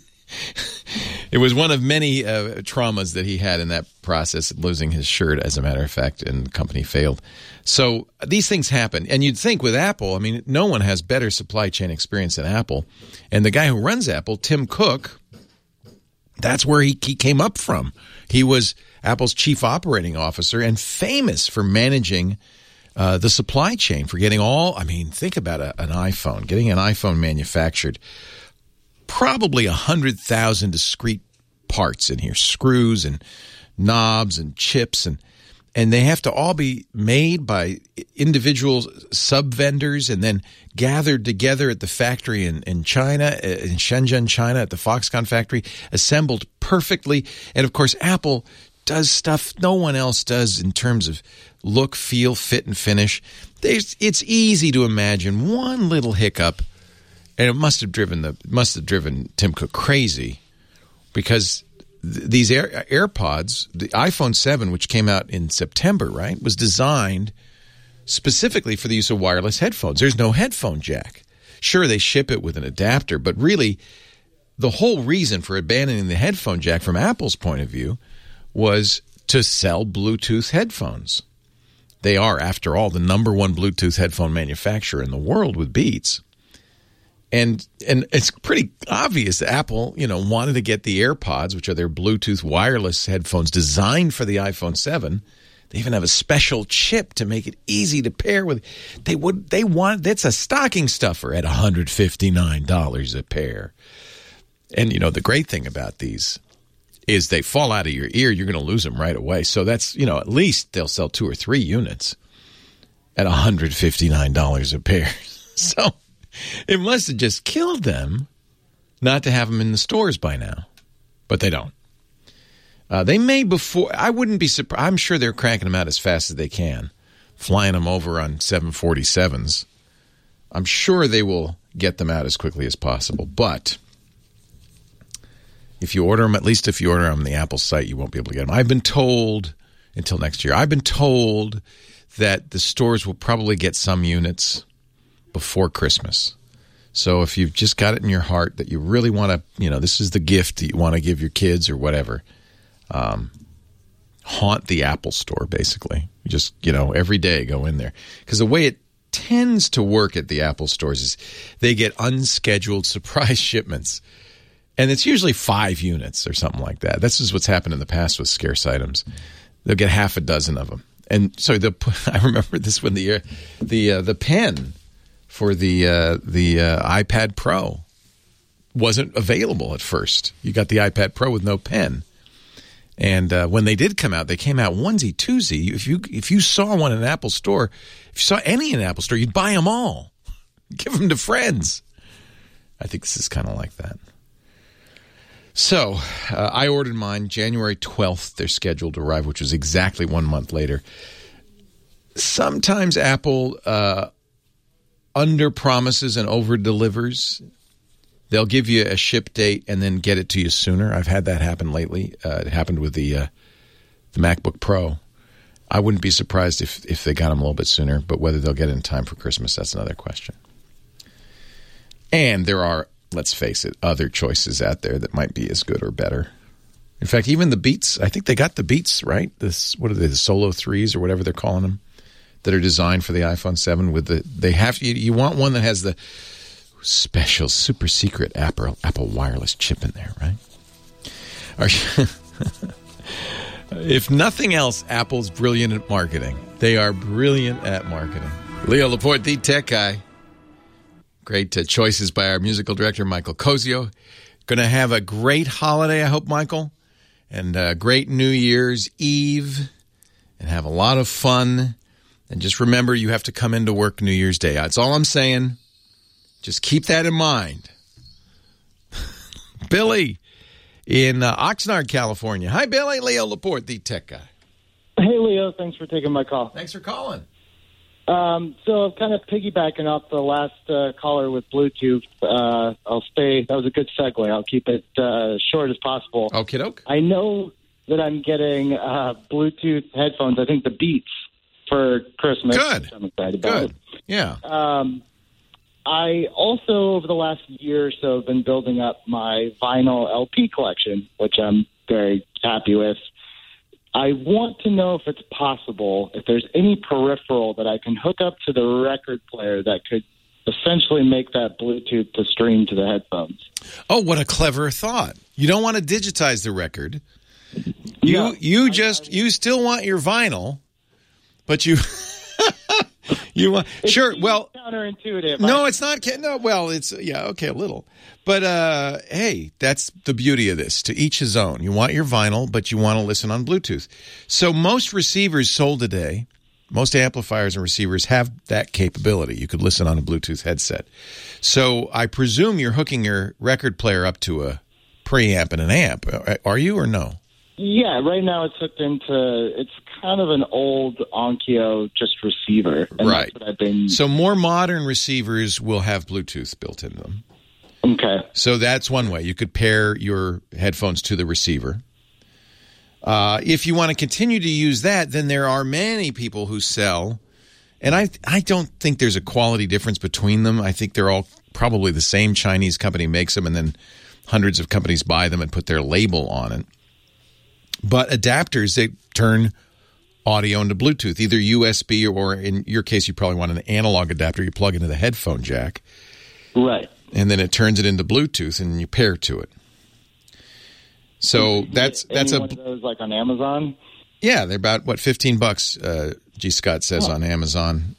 was one of many traumas that he had in that process, losing his shirt, as a matter of fact, and the company failed. So these things happen. And you'd think with Apple, no one has better supply chain experience than Apple. And the guy who runs Apple, Tim Cook, that's where he came up from. He was Apple's chief operating officer and famous for managing the supply chain, for getting think about an iPhone, getting an iPhone manufactured. Probably 100,000 discrete parts in here, screws and knobs and chips, and they have to all be made by individual sub-vendors and then gathered together at the factory in China, in Shenzhen, China, at the Foxconn factory, assembled perfectly. And, of course, Apple does stuff no one else does in terms of look, feel, fit, and finish. It's easy to imagine one little hiccup, and it must have driven Tim Cook crazy, because these AirPods, the iPhone 7, which came out in September, right, was designed specifically for the use of wireless headphones. There's no headphone jack. Sure, they ship it with an adapter, but really the whole reason for abandoning the headphone jack from Apple's point of view was to sell Bluetooth headphones. They are, after all, the number one Bluetooth headphone manufacturer in the world with Beats. And it's pretty obvious that Apple, wanted to get the AirPods, which are their Bluetooth wireless headphones designed for the iPhone 7. They even have a special chip to make it easy to pair with. That's a stocking stuffer at $159 a pair. And the great thing about these is they fall out of your ear. You're going to lose them right away. So that's, at least they'll sell 2 or 3 units at $159 a pair. So it must have just killed them not to have them in the stores by now. But they don't. They may before. I wouldn't be surprised. I'm sure they're cranking them out as fast as they can, flying them over on 747s. I'm sure they will get them out as quickly as possible. But if you order them, at least if you order them on the Apple site, you won't be able to get them. I've been told, until next year, I've been told that the stores will probably get some units before Christmas. So if you've just got it in your heart that you really want to, this is the gift that you want to give your kids or whatever, haunt the Apple store, basically. You just, every day go in there. Because the way it tends to work at the Apple stores is they get unscheduled surprise shipments. And it's usually 5 units or something like that. This is what's happened in the past with scarce items. They'll get half a dozen of them. And so I remember this when the pen for the iPad Pro wasn't available at first. You got the iPad Pro with no pen. And when they did come out, they came out onesie, twosie. If you saw one in an Apple store, if you saw any in an Apple store, you'd buy them all. Give them to friends. I think this is kind of like that. So I ordered mine January 12th. They're scheduled to arrive, which was exactly 1 month later. Sometimes Apple under-promises and over-delivers. They'll give you a ship date and then get it to you sooner. I've had that happen lately. It happened with the MacBook Pro. I wouldn't be surprised if they got them a little bit sooner, but whether they'll get it in time for Christmas, that's another question. And there are, let's face it, other choices out there that might be as good or better. In fact, even the Beats, I think they got the Beats, right? What are they, the Solo 3s or whatever they're calling them, that are designed for the iPhone 7 with you want one that has the special super secret Apple wireless chip in there, right? If nothing else, Apple's brilliant at marketing. They are brilliant at marketing. Leo Laporte, the tech guy. Great choices by our musical director, Michael Cozio. Going to have a great holiday, I hope, Michael. And a great New Year's Eve. And have a lot of fun. And just remember, you have to come into work New Year's Day. That's all I'm saying. Just keep that in mind. Billy in Oxnard, California. Hi, Billy. Leo Laporte, the tech guy. Hey, Leo. Thanks for taking my call. Thanks for calling. So kind of piggybacking off the last caller with Bluetooth, I'll stay. That was a good segue. I'll keep it short as possible. Okie doke. I know that I'm getting Bluetooth headphones. I think the Beats for Christmas. Good. Which I'm excited about. Good. Yeah. I also, over the last year or so, have been building up my vinyl LP collection, which I'm very happy with. I want to know if it's possible, if there's any peripheral that I can hook up to the record player that could essentially make that Bluetooth to stream to the headphones. Oh, what a clever thought. You don't want to digitize the record. You still want your vinyl, but you you want counterintuitive. No, it's not. No, well, it's okay, a little. But hey, that's the beauty of this. To each his own. You want your vinyl, but you want to listen on Bluetooth. So most receivers sold today, most amplifiers and receivers have that capability. You could listen on a Bluetooth headset. So I presume you're hooking your record player up to a preamp and an amp. Are you or no? Yeah, right now it's hooked into, it's kind of an old Onkyo just receiver. And right. That's what I've been... So more modern receivers will have Bluetooth built into them. Okay. So that's one way. You could pair your headphones to the receiver. If you want to continue to use that, then there are many people who sell, and I don't think there's a quality difference between them. I think they're all probably the same Chinese company makes them, and then hundreds of companies buy them and put their label on it. But adapters, they turn audio into Bluetooth, either USB or, in your case, you probably want an analog adapter. You plug into the headphone jack. Right. And then it turns it into Bluetooth, and you pair to it. So that's one of those like on Amazon. Yeah, they're about $15. G. Scott says on Amazon.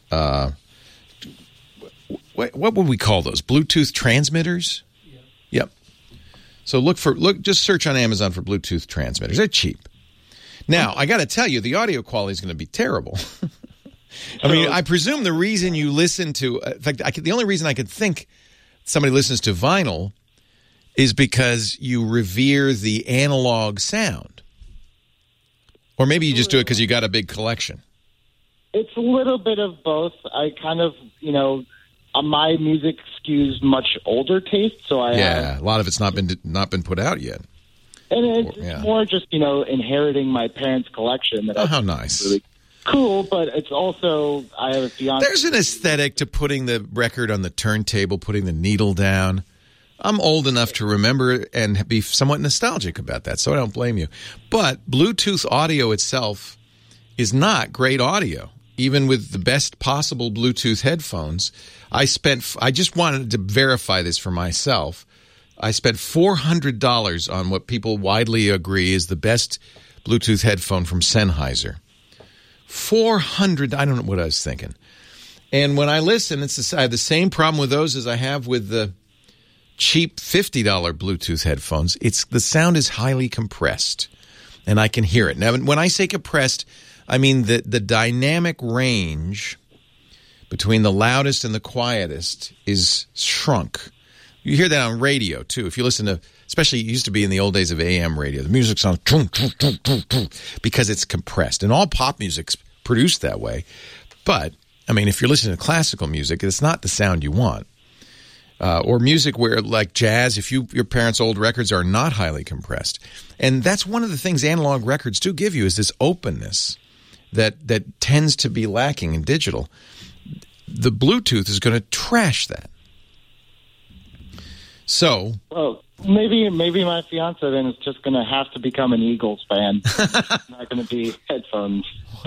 What would we call those? Bluetooth transmitters? Yeah. Yep. So just search on Amazon for Bluetooth transmitters. They're cheap. Now, I got to tell you, the audio quality is going to be terrible. I mean, I presume the reason you listen to, in fact, the only reason I could think somebody listens to vinyl is because you revere the analog sound. Or maybe you just do it because you got a big collection. It's a little bit of both. I kind of, my music skews much older taste, so a lot of it's not been put out yet. And it's more just, inheriting my parents' collection. How nice. Really cool, but it's also, I have a fiance. There's an aesthetic to putting the record on the turntable, putting the needle down. I'm old enough to remember and be somewhat nostalgic about that, so I don't blame you. But Bluetooth audio itself is not great audio. Even with the best possible Bluetooth headphones, I just wanted to verify this for myself. I spent $400 on what people widely agree is the best Bluetooth headphone from Sennheiser. $400. I don't know what I was thinking. And when I listen, I have the same problem with those as I have with the cheap $50 Bluetooth headphones. The sound is highly compressed, and I can hear it. Now, when I say compressed, I mean the dynamic range between the loudest and the quietest is shrunk. You hear that on radio, too. If you listen to, especially it used to be in the old days of AM radio, the music sounds because it's compressed. And all pop music's produced that way. But, I mean, if you're listening to classical music, it's not the sound you want. Or music where, like jazz, if your parents' old records are not highly compressed. And that's one of the things analog records do give you is this openness that tends to be lacking in digital. The Bluetooth is going to trash that. So, maybe my fiance then is just going to have to become an Eagles fan. It's not going to be headphones.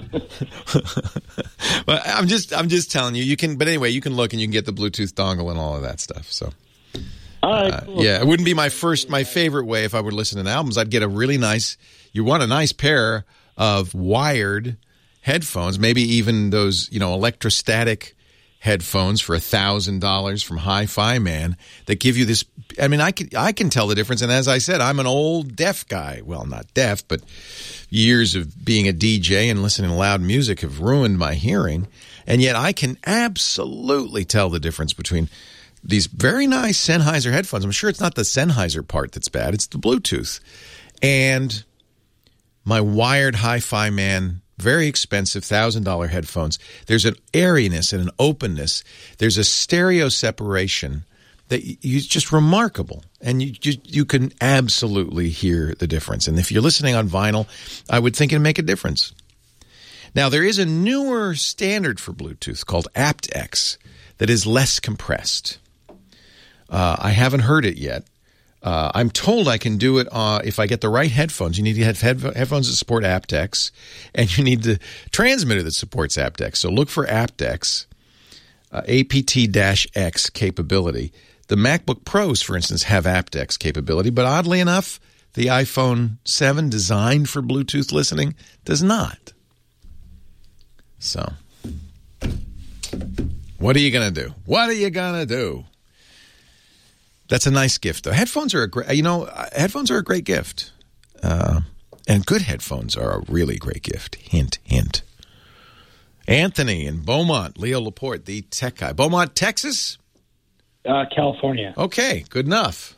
Well, I'm just telling you. You can, but anyway, you can look and you can get the Bluetooth dongle and all of that stuff. So, all right, cool. Yeah, it wouldn't be my favorite way if I were listening to albums. I'd get a really nice. You want a nice pair of wired headphones, maybe even those electrostatic headphones for $1,000 from Hi-Fi Man that give you this. I mean, I can tell the difference. And as I said, I'm an old deaf guy. Well, not deaf, but years of being a DJ and listening to loud music have ruined my hearing. And yet I can absolutely tell the difference between these very nice Sennheiser headphones. I'm sure it's not the Sennheiser part that's bad. It's the Bluetooth. And my wired Hi-Fi Man, very expensive, $1,000 headphones. There's an airiness and an openness. There's a stereo separation that is just remarkable. And you can absolutely hear the difference. And if you're listening on vinyl, I would think it'd make a difference. Now, there is a newer standard for Bluetooth called aptX that is less compressed. I haven't heard it yet. I'm told I can do it if I get the right headphones. You need to have headphones that support aptX, and you need the transmitter that supports aptX. So look for aptX, APT-X capability. The MacBook Pros, for instance, have aptX capability, but oddly enough, the iPhone 7 designed for Bluetooth listening does not. So, what are you going to do? What are you going to do? That's a nice gift, though. Headphones are a great gift. And good headphones are a really great gift. Hint, hint. Anthony in Beaumont, Leo Laporte, the tech guy. Beaumont, Texas? California. Okay, good enough.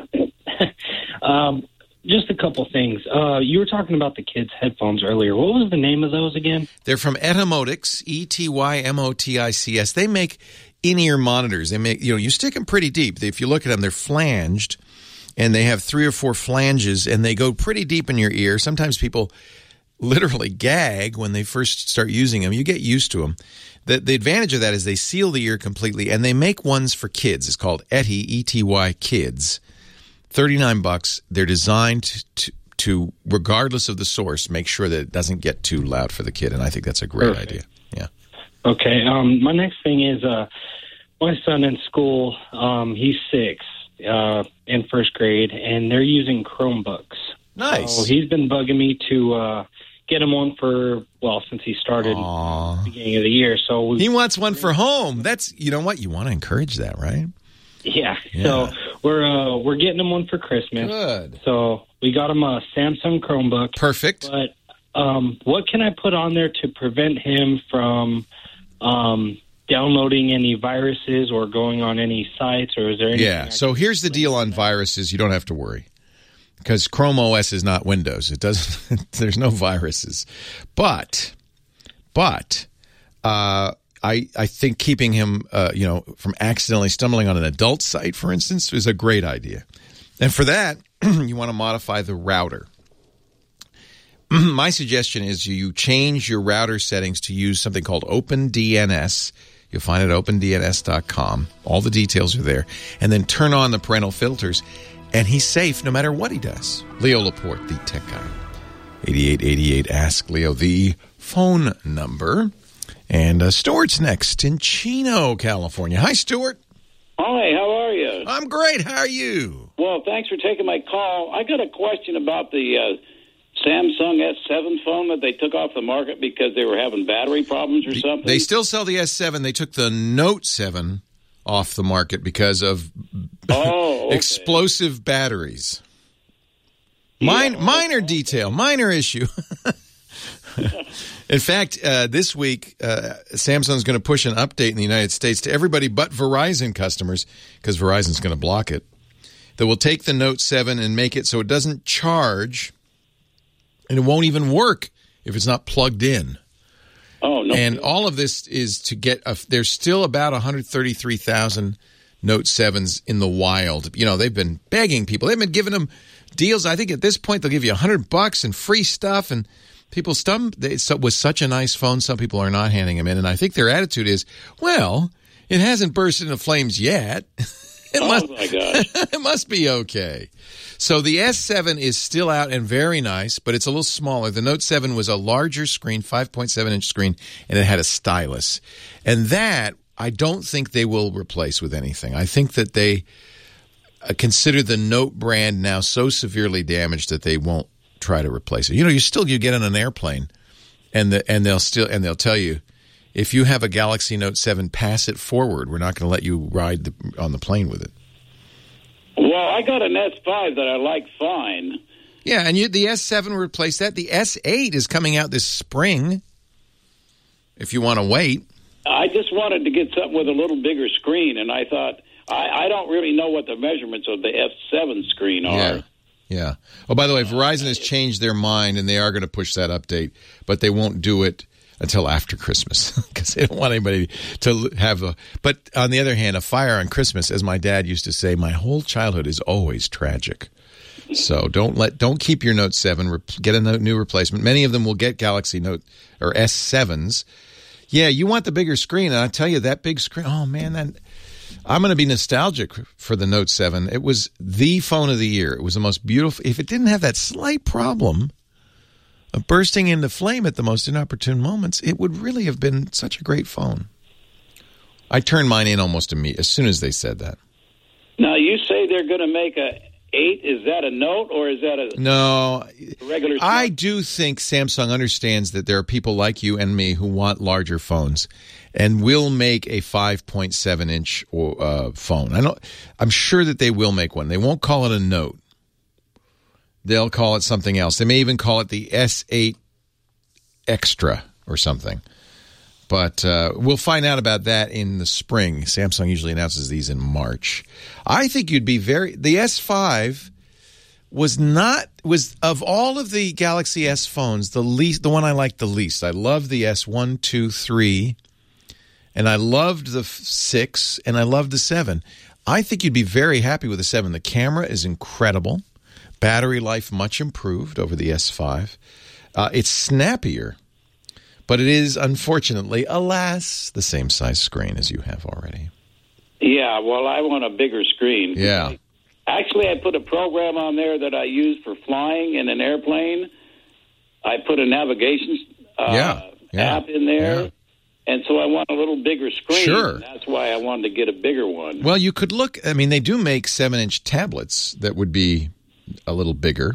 Just a couple things. You were talking about the kids' headphones earlier. What was the name of those again? They're from Etymotics, Etymotics. They make in-ear monitors. They make, you stick them pretty deep. If you look at them, they're flanged, and they have 3 or 4 flanges, and they go pretty deep in your ear. Sometimes people literally gag when they first start using them. You get used to them. The advantage of that is they seal the ear completely, and they make ones for kids. It's called Ety Kids. $39. They're designed to, regardless of the source, make sure that it doesn't get too loud for the kid, and I think that's a great idea. Yeah. Okay. My next thing is my son in school, he's 6 in first grade, and they're using Chromebooks. Nice. So he's been bugging me to get him one since he started at the beginning of the year. So he wants one for home. That's, you know what? You want to encourage that, right? Yeah. So we're getting him one for Christmas. Good. So we got him a Samsung Chromebook. Perfect. But what can I put on there to prevent him from downloading any viruses or going on any sites, or is there anything? Yeah. So here's the deal on viruses. You don't have to worry, because Chrome OS is not Windows. It doesn't. There's no viruses. But I think keeping him, from accidentally stumbling on an adult site, for instance, is a great idea. And for that, you want to modify the router. My suggestion is you change your router settings to use something called OpenDNS. You'll find it at opendns.com. All the details are there. And then turn on the parental filters, and he's safe no matter what he does. Leo Laporte, the tech guy. 8888 Ask Leo, the phone number. And Stuart's next in Chino, California. Hi, Stuart. Hi, how are you? I'm great. How are you? Well, thanks for taking my call. I got a question about the Samsung S7 phone that they took off the market because they were having battery problems or something. They still sell the S7. They took the Note 7 off the market because of explosive batteries. Minor detail, minor issue. In fact, this week, Samsung's going to push an update in the United States to everybody but Verizon customers, because Verizon's going to block it, that will take the Note 7 and make it so it doesn't charge, and it won't even work if it's not plugged in. Oh, no. And all of this is to get there's still about 133,000 Note 7s in the wild. You know, they've been begging people. They've been giving them deals. I think at this point they'll give you $100 and free stuff, and people with such a nice phone, some people are not handing them in. And I think their attitude is, well, it hasn't burst into flames yet. My gosh. It must be okay. So the S7 is still out and very nice, but it's a little smaller. The Note 7 was a larger screen, 5.7-inch screen, and it had a stylus. And that I don't think they will replace with anything. I think that they consider the Note brand now so severely damaged that they won't try to replace it. You know, you get on an airplane, and they'll tell you, if you have a Galaxy Note 7, pass it forward. We're not going to let you ride on the plane with it. Well, I got an S5 that I like fine. Yeah, and the S7 will replace that. The S8 is coming out this spring, if you want to wait. I just wanted to get something with a little bigger screen, and I thought, I don't really know what the measurements of the F7 screen are. Yeah. Oh, by the way, Verizon has changed their mind, and they are going to push that update, but they won't do it until after Christmas because they don't want anybody to have a... But on the other hand, a fire on Christmas, as my dad used to say, my whole childhood is always tragic. So don't keep your Note 7. Get a new replacement. Many of them will get Galaxy Note or S7s. Yeah, you want the bigger screen, and I tell you, that big screen, oh man, I'm going to be nostalgic for the Note 7. It was the phone of the year. It was the most beautiful. If it didn't have that slight problem of bursting into flame at the most inopportune moments, it would really have been such a great phone. I turned mine in almost immediately as soon as they said that. Now, you say they're going to make a 8. Is that a Note or is that a regular? I do think Samsung understands that there are people like you and me who want larger phones and will make a 5.7-inch phone. I'm sure that they will make one. They won't call it a Note. They'll call it something else. They may even call it the S8 Extra or something. But we'll find out about that in the spring. Samsung usually announces these in March. I think you'd be the S5 was of all of the Galaxy S phones, the one I liked the least. I loved the S1, 2, 3, and I loved the 6, and I loved the 7. I think you'd be very happy with the 7. The camera is incredible. Battery life much improved over the S5. It's snappier, but it is, unfortunately, alas, the same size screen as you have already. Yeah, well, I want a bigger screen. Yeah. Actually, I put a program on there that I use for flying in an airplane. I put a navigation app in there. Yeah. And so I want a little bigger screen. Sure. That's why I wanted to get a bigger one. Well, you could look, I mean, they do make 7-inch tablets that would be a little bigger.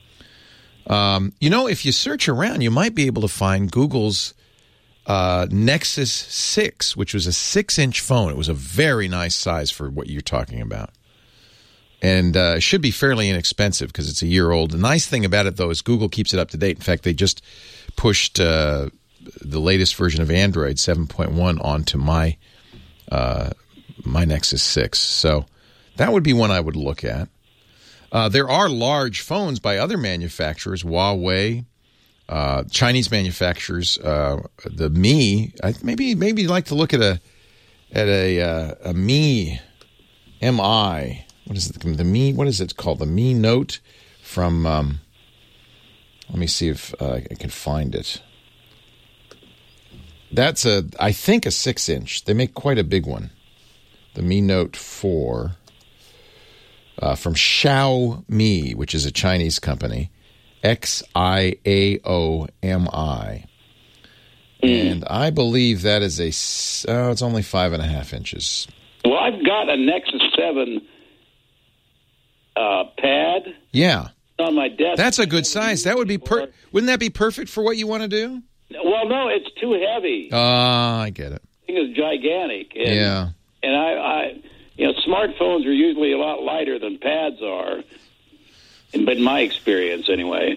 If you search around, you might be able to find Google's Nexus 6, which was a 6-inch phone. It was a very nice size for what you're talking about. And it should be fairly inexpensive because it's a year old. The nice thing about it, though, is Google keeps it up to date. In fact, they just pushed the latest version of Android 7.1 onto my Nexus 6. So that would be one I would look at. There are large phones by other manufacturers, Huawei, Chinese manufacturers. The Mi, maybe you'd like to look at a Mi, MI. What is it? The Mi. What is it called? The Mi Note from. Let me see if I can find it. That's I think a 6-inch. They make quite a big one. The Mi Note 4. From Xiaomi, which is a Chinese company, Xiaomi. And I believe that is it's only 5.5 inches. Well, I've got a Nexus 7 pad. Yeah. On my desk. That's a good size. That would be wouldn't that be perfect for what you want to do? Well, no, it's too heavy. I get it. The thing is gigantic. And, yeah. And I smartphones are usually a lot lighter than pads are. But in my experience, anyway.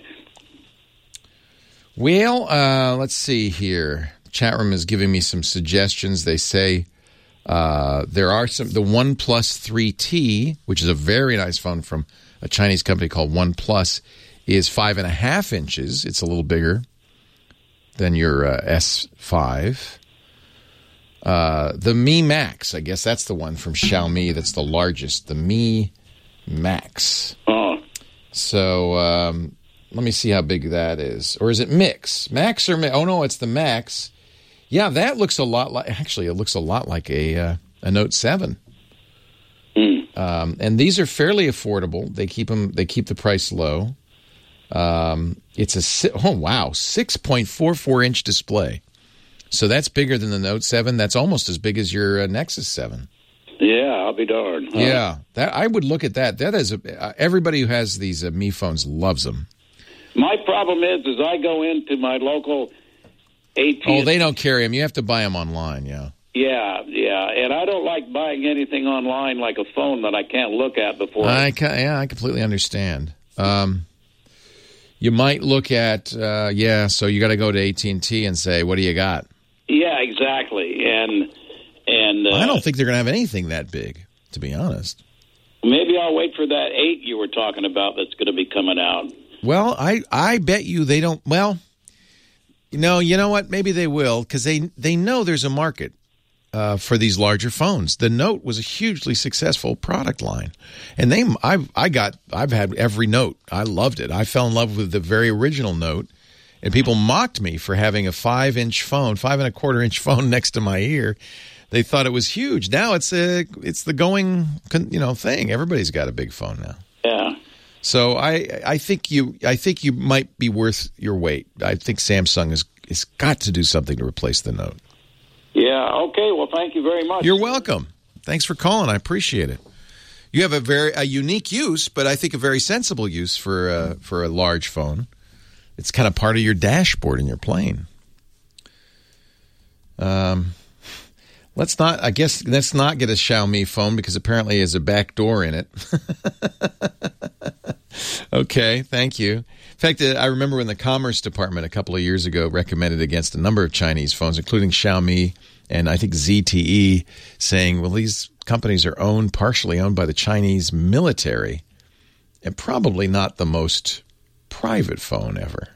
Well, let's see here. The chat room is giving me some suggestions. They say there are the OnePlus 3T, which is a very nice phone from a Chinese company called OnePlus, is 5.5 inches. It's a little bigger than your S5. The Mi Max, I guess that's the one from Xiaomi that's the largest. The Mi Max. Oh. So let me see how big that is. Or is it Mix? Max or Mix? Oh, no, it's the Max. Yeah, that looks a lot like, actually, it looks a lot like a Note 7. And these are fairly affordable. They keep the price low. It's a 6.44 inch display. So that's bigger than the Note 7. That's almost as big as your Nexus 7. Yeah, I'll be darned. Huh? Yeah, that I would look at that. That is everybody who has these Mi phones loves them. My problem is I go into my local AT&T. Oh, they don't carry them. You have to buy them online. Yeah. Yeah, and I don't like buying anything online like a phone that I can't look at before. I completely understand. You might look at so you got to go to AT&T and say, what do you got? Yeah, exactly. And I don't think they're going to have anything that big, to be honest. Maybe I'll wait for that 8 you were talking about that's going to be coming out. Well, I bet you they don't. Well, you know what? Maybe they will, because they know there's a market for these larger phones. The Note was a hugely successful product line, and I've had every Note. I loved it. I fell in love with the very original Note, and people mocked me for having a 5-inch phone, 5.25-inch phone next to my ear. They thought it was huge. Now it's the going thing. Everybody's got a big phone now. Yeah. So I think you might be worth your weight. I think Samsung has got to do something to replace the Note. Yeah. Okay. Well, thank you very much. You're welcome. Thanks for calling. I appreciate it. You have a unique use, but I think a very sensible use for a large phone. It's kind of part of your dashboard in your plane. Let's not get a Xiaomi phone because apparently there's a back door in it. Okay, thank you. In fact, I remember when the Commerce Department a couple of years ago recommended against a number of Chinese phones, including Xiaomi and I think ZTE, saying, well, these companies are partially owned by the Chinese military and probably not the most private phone ever.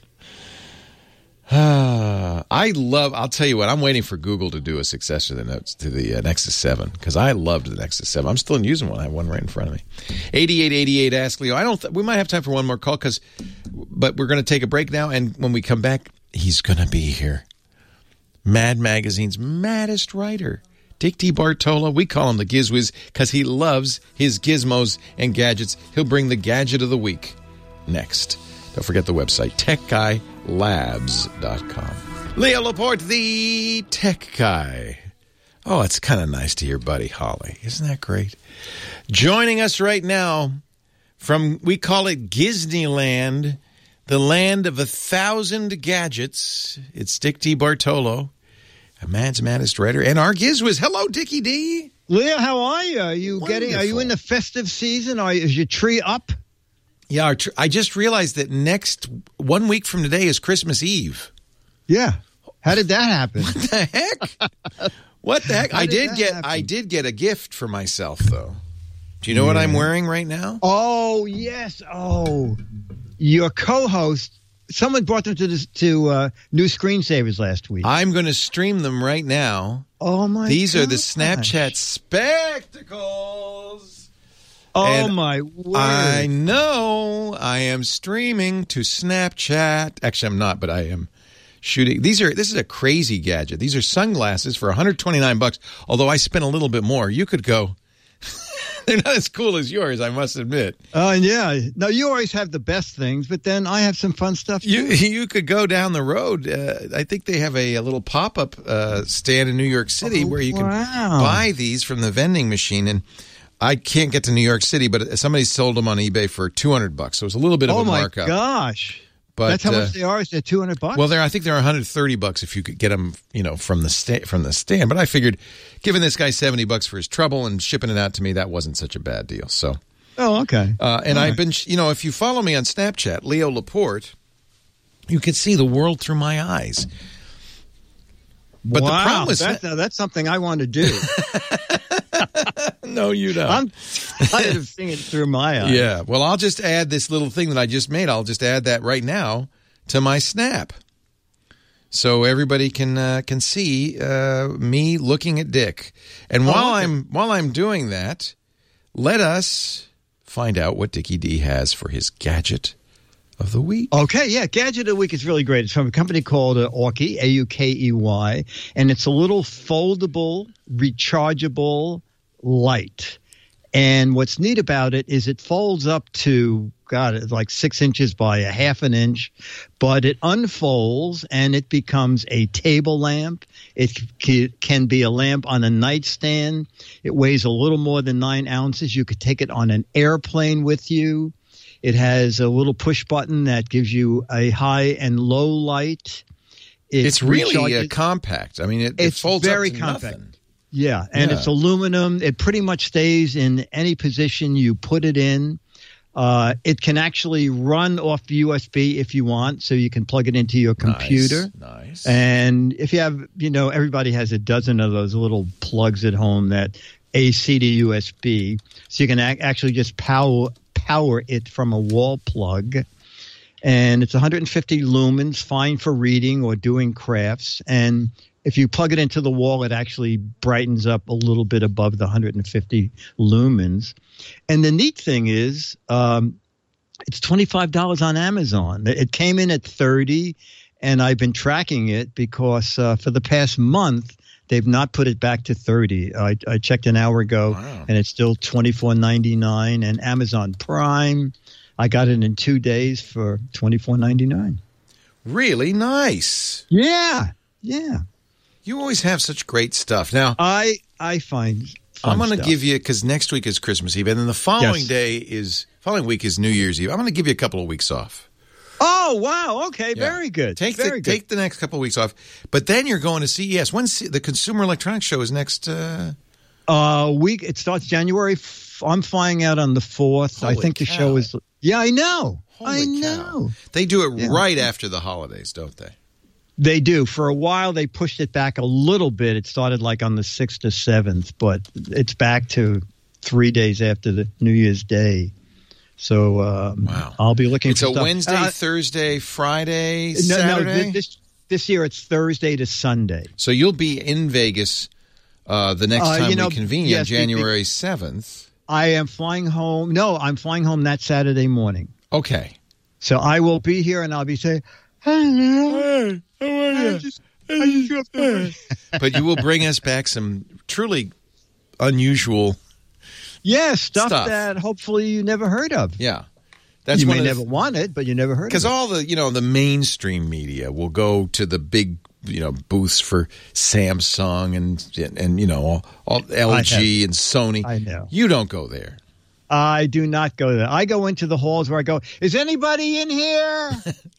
I'll tell you what, I'm waiting for Google to do a successor to the Nexus 7 because I loved the Nexus 7. I'm still using one. I have one right in front of me. 8888 Ask Leo. We might have time for one more call, but we're going to take a break now, and when we come back, he's going to be here. Mad Magazine's maddest writer, Dick DeBartolo. We call him the Gizwiz because he loves his gizmos and gadgets. He'll bring the gadget of the week next. Don't forget the website, techguylabs.com. Leo Laporte, the tech guy. Oh, it's kind of nice to hear Buddy Holly. Isn't that great? Joining us right now from, we call it Disneyland, the land of 1,000 gadgets. It's Dick DeBartolo, a man's maddest writer, and our Gizwiz. Hello, Dickie D. Leo, how are you? Are you in the festive season? Is your tree up? Yeah, I just realized that 1 week from today is Christmas Eve. Yeah. How did that happen? What the heck? What the heck? I did get a gift for myself, though. Do you know what I'm wearing right now? Oh, yes. Oh, your co-host. Someone brought them to New Screensavers last week. I'm going to stream them right now. Oh, my God. These are the Snapchat spectacles. Oh, my word. I know. I am streaming to Snapchat. Actually, I'm not, but I am shooting. This is a crazy gadget. These are sunglasses for $129, although I spent a little bit more. You could go. They're not as cool as yours, I must admit. Yeah. No, you always have the best things, but then I have some fun stuff, too. You could go down the road. I think they have a little pop-up stand in New York City where you can buy these from the vending machine. And I can't get to New York City, but somebody sold them on eBay for $200. So it was a little bit of a markup. Oh, my gosh. But, that's how much they are? Is it $200? Well, I think they're $130 if you could get them, from the stand. But I figured, giving this guy $70 for his trouble and shipping it out to me, that wasn't such a bad deal. So. Oh, okay. And I've been, if you follow me on Snapchat, Leo Laporte, you can see the world through my eyes. But wow, the problem was that's something I want to do. No, you don't. I'm tired of seeing it through my eyes. Yeah. Well, I'll just add this little thing that I just made. I'll just add that right now to my Snap, so everybody can see me looking at Dick. And while I'm doing that, let us find out what Dickie D has for his gadget of the week. Okay, yeah, Gadget of the Week is really great. It's from a company called Aukey, Aukey, and it's a little foldable, rechargeable light. And what's neat about it is it folds up to, it's like 6 inches by a half an inch, but it unfolds and it becomes a table lamp. It can be a lamp on a nightstand. It weighs a little more than 9 ounces. You could take it on an airplane with you. It has a little push button that gives you a high and low light. It's really compact. I mean, it folds very up to compact. nothing. Yeah, and it's aluminum. It pretty much stays in any position you put it in. It can actually run off USB if you want, so you can plug it into your computer. Nice. And if you have, everybody has a dozen of those little plugs at home that AC to USB, so you can actually just power it from a wall plug. And it's 150 lumens, fine for reading or doing crafts. And if you plug it into the wall, it actually brightens up a little bit above the 150 lumens. And the neat thing is, it's $25 on Amazon. It came in at $30, and I've been tracking it because for the past month, they've not put it back to $30. I checked an hour ago, and it's still $24.99. And Amazon Prime, I got it in 2 days for $24.99. Really nice. Yeah. You always have such great stuff. Now, I find I'm going to give you, because next week is Christmas Eve, and then the following week is New Year's Eve. I'm going to give you a couple of weeks off. Oh, wow. Okay. Yeah. Very good. Take the next couple of weeks off. But then you're going to CES. When's the Consumer Electronics Show is next week? It starts January. I'm flying out on the 4th. I think the show is. Yeah, I know. I know. They do it right after the holidays, don't they? They do. For a while, they pushed it back a little bit. It started like on the 6th or 7th, but it's back to 3 days after the New Year's Day. So wow. I'll be looking for stuff. It's a Wednesday, Thursday, Friday, Saturday? No, this year it's Thursday to Sunday. So you'll be in Vegas the next time we convene on January 7th. I am flying home. No, I'm flying home that Saturday morning. Okay. So I will be here and I'll be saying, hey, Leo. Hey, how are you? But you will bring us back some truly unusual stuff that hopefully you never heard of. Yeah. You may never want it, but you never heard of it. Because all the, the mainstream media will go to the big, booths for Samsung and all LG and Sony. I know. You don't go there. I do not go there. I go into the halls where I go, is anybody in here?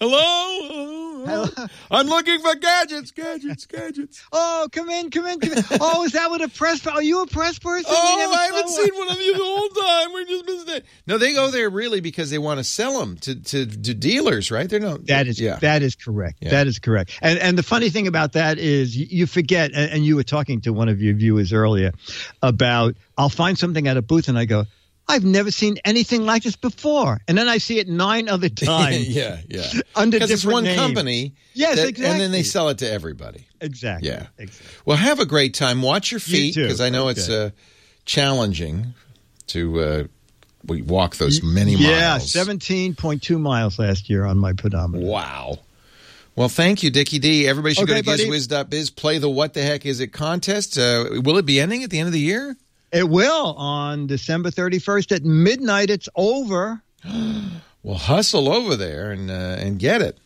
Hello? I'm looking for gadgets. Oh, come in. Oh, is that what a press? Are you a press person? Oh, I haven't seen one of you the whole time. We're just missing it. No, they go there really because they want to sell them to dealers, right? That is correct. Yeah. That is correct. And the funny thing about that is you forget, and you were talking to one of your viewers earlier about, I'll find something at a booth and I go, I've never seen anything like this before. And then I see it 9 other times. Yeah. Under different it's one names. Company. Yes, exactly. And then they sell it to everybody. Exactly. Yeah. Exactly. Well, have a great time. Watch your feet, because I know it's challenging to we walk those many miles. Yeah, 17.2 miles last year on my pedometer. Wow. Well, thank you, Dickie D. Everybody should go to GizWiz.biz, play the What the Heck Is It contest. Will it be ending at the end of the year? It will on December 31st at midnight. It's over. Well, hustle over there and get it.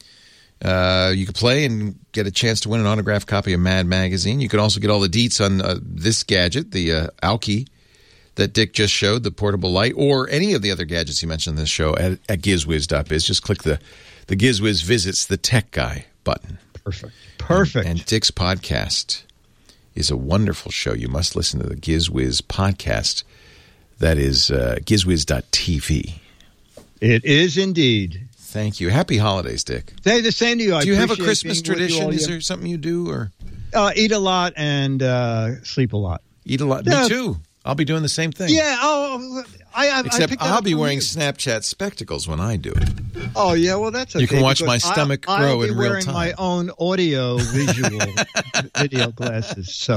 You can play and get a chance to win an autographed copy of Mad Magazine. You can also get all the deets on this gadget, the Aukey that Dick just showed, the portable light, or any of the other gadgets he mentioned in this show at gizwiz.biz. Just click the GizWiz Visits the Tech Guy button. Perfect. And Dick's podcast is a wonderful show. You must listen to the GizWiz podcast. That is gizwiz.tv. It is indeed. Thank you. Happy holidays, Dick. Hey, the same to you. Do you have a Christmas tradition? Is there something you do? Or eat a lot and sleep a lot. Eat a lot? Me too. I'll be doing the same thing. Yeah. Except I'll be wearing Snapchat spectacles when I do it. Oh, yeah. Well, that's okay. You can watch my stomach grow in real time. I'll be wearing my own audio-visual video glasses, so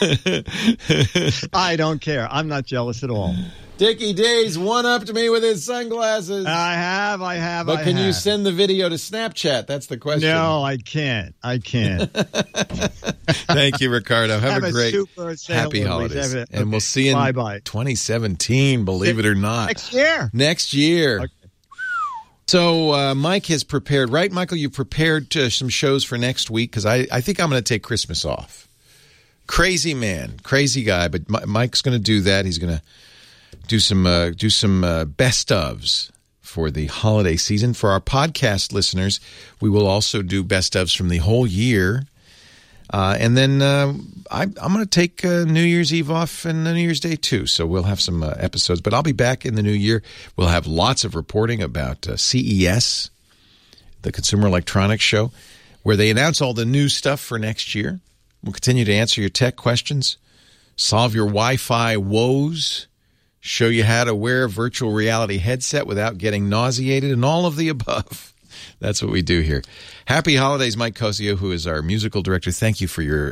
I don't care. I'm not jealous at all. Dickie D's one-upped me with his sunglasses. I have. But can you send the video to Snapchat? That's the question. No, I can't. Thank you, Ricardo. Have a great, happy holidays. And we'll see you in 2017, believe it or not. Next year. Okay. So Mike has prepared, right, Michael? You prepared some shows for next week because I think I'm going to take Christmas off. Crazy man, crazy guy, but Mike's going to do that. He's going to do some best ofs for the holiday season. For our podcast listeners, we will also do best ofs from the whole year. And then I'm going to take New Year's Eve off and New Year's Day too. So we'll have some episodes, but I'll be back in the new year. We'll have lots of reporting about CES, the Consumer Electronics Show, where they announce all the new stuff for next year. We'll continue to answer your tech questions, solve your Wi-Fi woes, show you how to wear a virtual reality headset without getting nauseated, and all of the above. That's what we do here. Happy holidays, Mike Cosio, who is our musical director. Thank you for your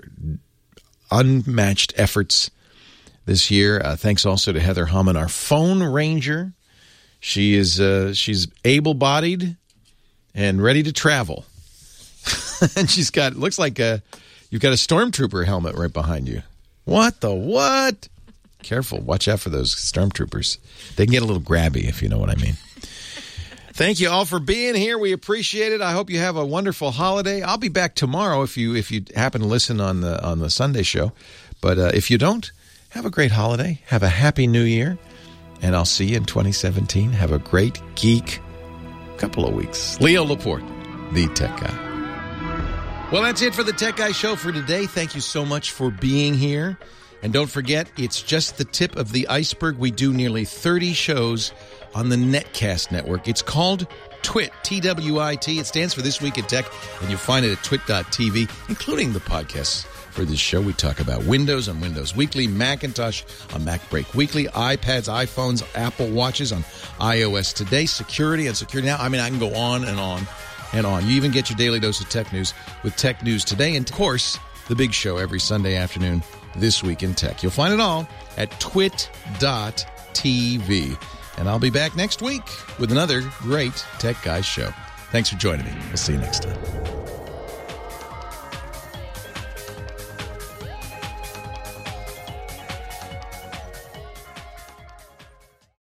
unmatched efforts this year. Thanks also to Heather Hammond, our phone ranger. She's able-bodied and ready to travel. And she's got, looks like you've got a stormtrooper helmet right behind you. What? Careful. Watch out for those stormtroopers. They can get a little grabby, if you know what I mean. Thank you all for being here. We appreciate it. I hope you have a wonderful holiday. I'll be back tomorrow if you happen to listen on the Sunday show. But if you don't, have a great holiday. Have a happy new year. And I'll see you in 2017. Have a great geek couple of weeks. Leo Laporte, the Tech Guy. Well, that's it for the Tech Guy Show for today. Thank you so much for being here. And don't forget, it's just the tip of the iceberg. We do nearly 30 shows on the Netcast network. It's called TWIT, T-W-I-T. It stands for This Week in Tech, and you'll find it at twit.tv, including the podcasts for this show. We talk about Windows on Windows Weekly, Macintosh on Mac Break Weekly, iPads, iPhones, Apple Watches on iOS Today, security on Security Now. I mean, I can go on and on and on. You even get your daily dose of tech news with Tech News Today, and of course, the big show every Sunday afternoon, This Week in Tech. You'll find it all at twit.tv. And I'll be back next week with another great Tech Guys show. Thanks for joining me. We'll see you next time.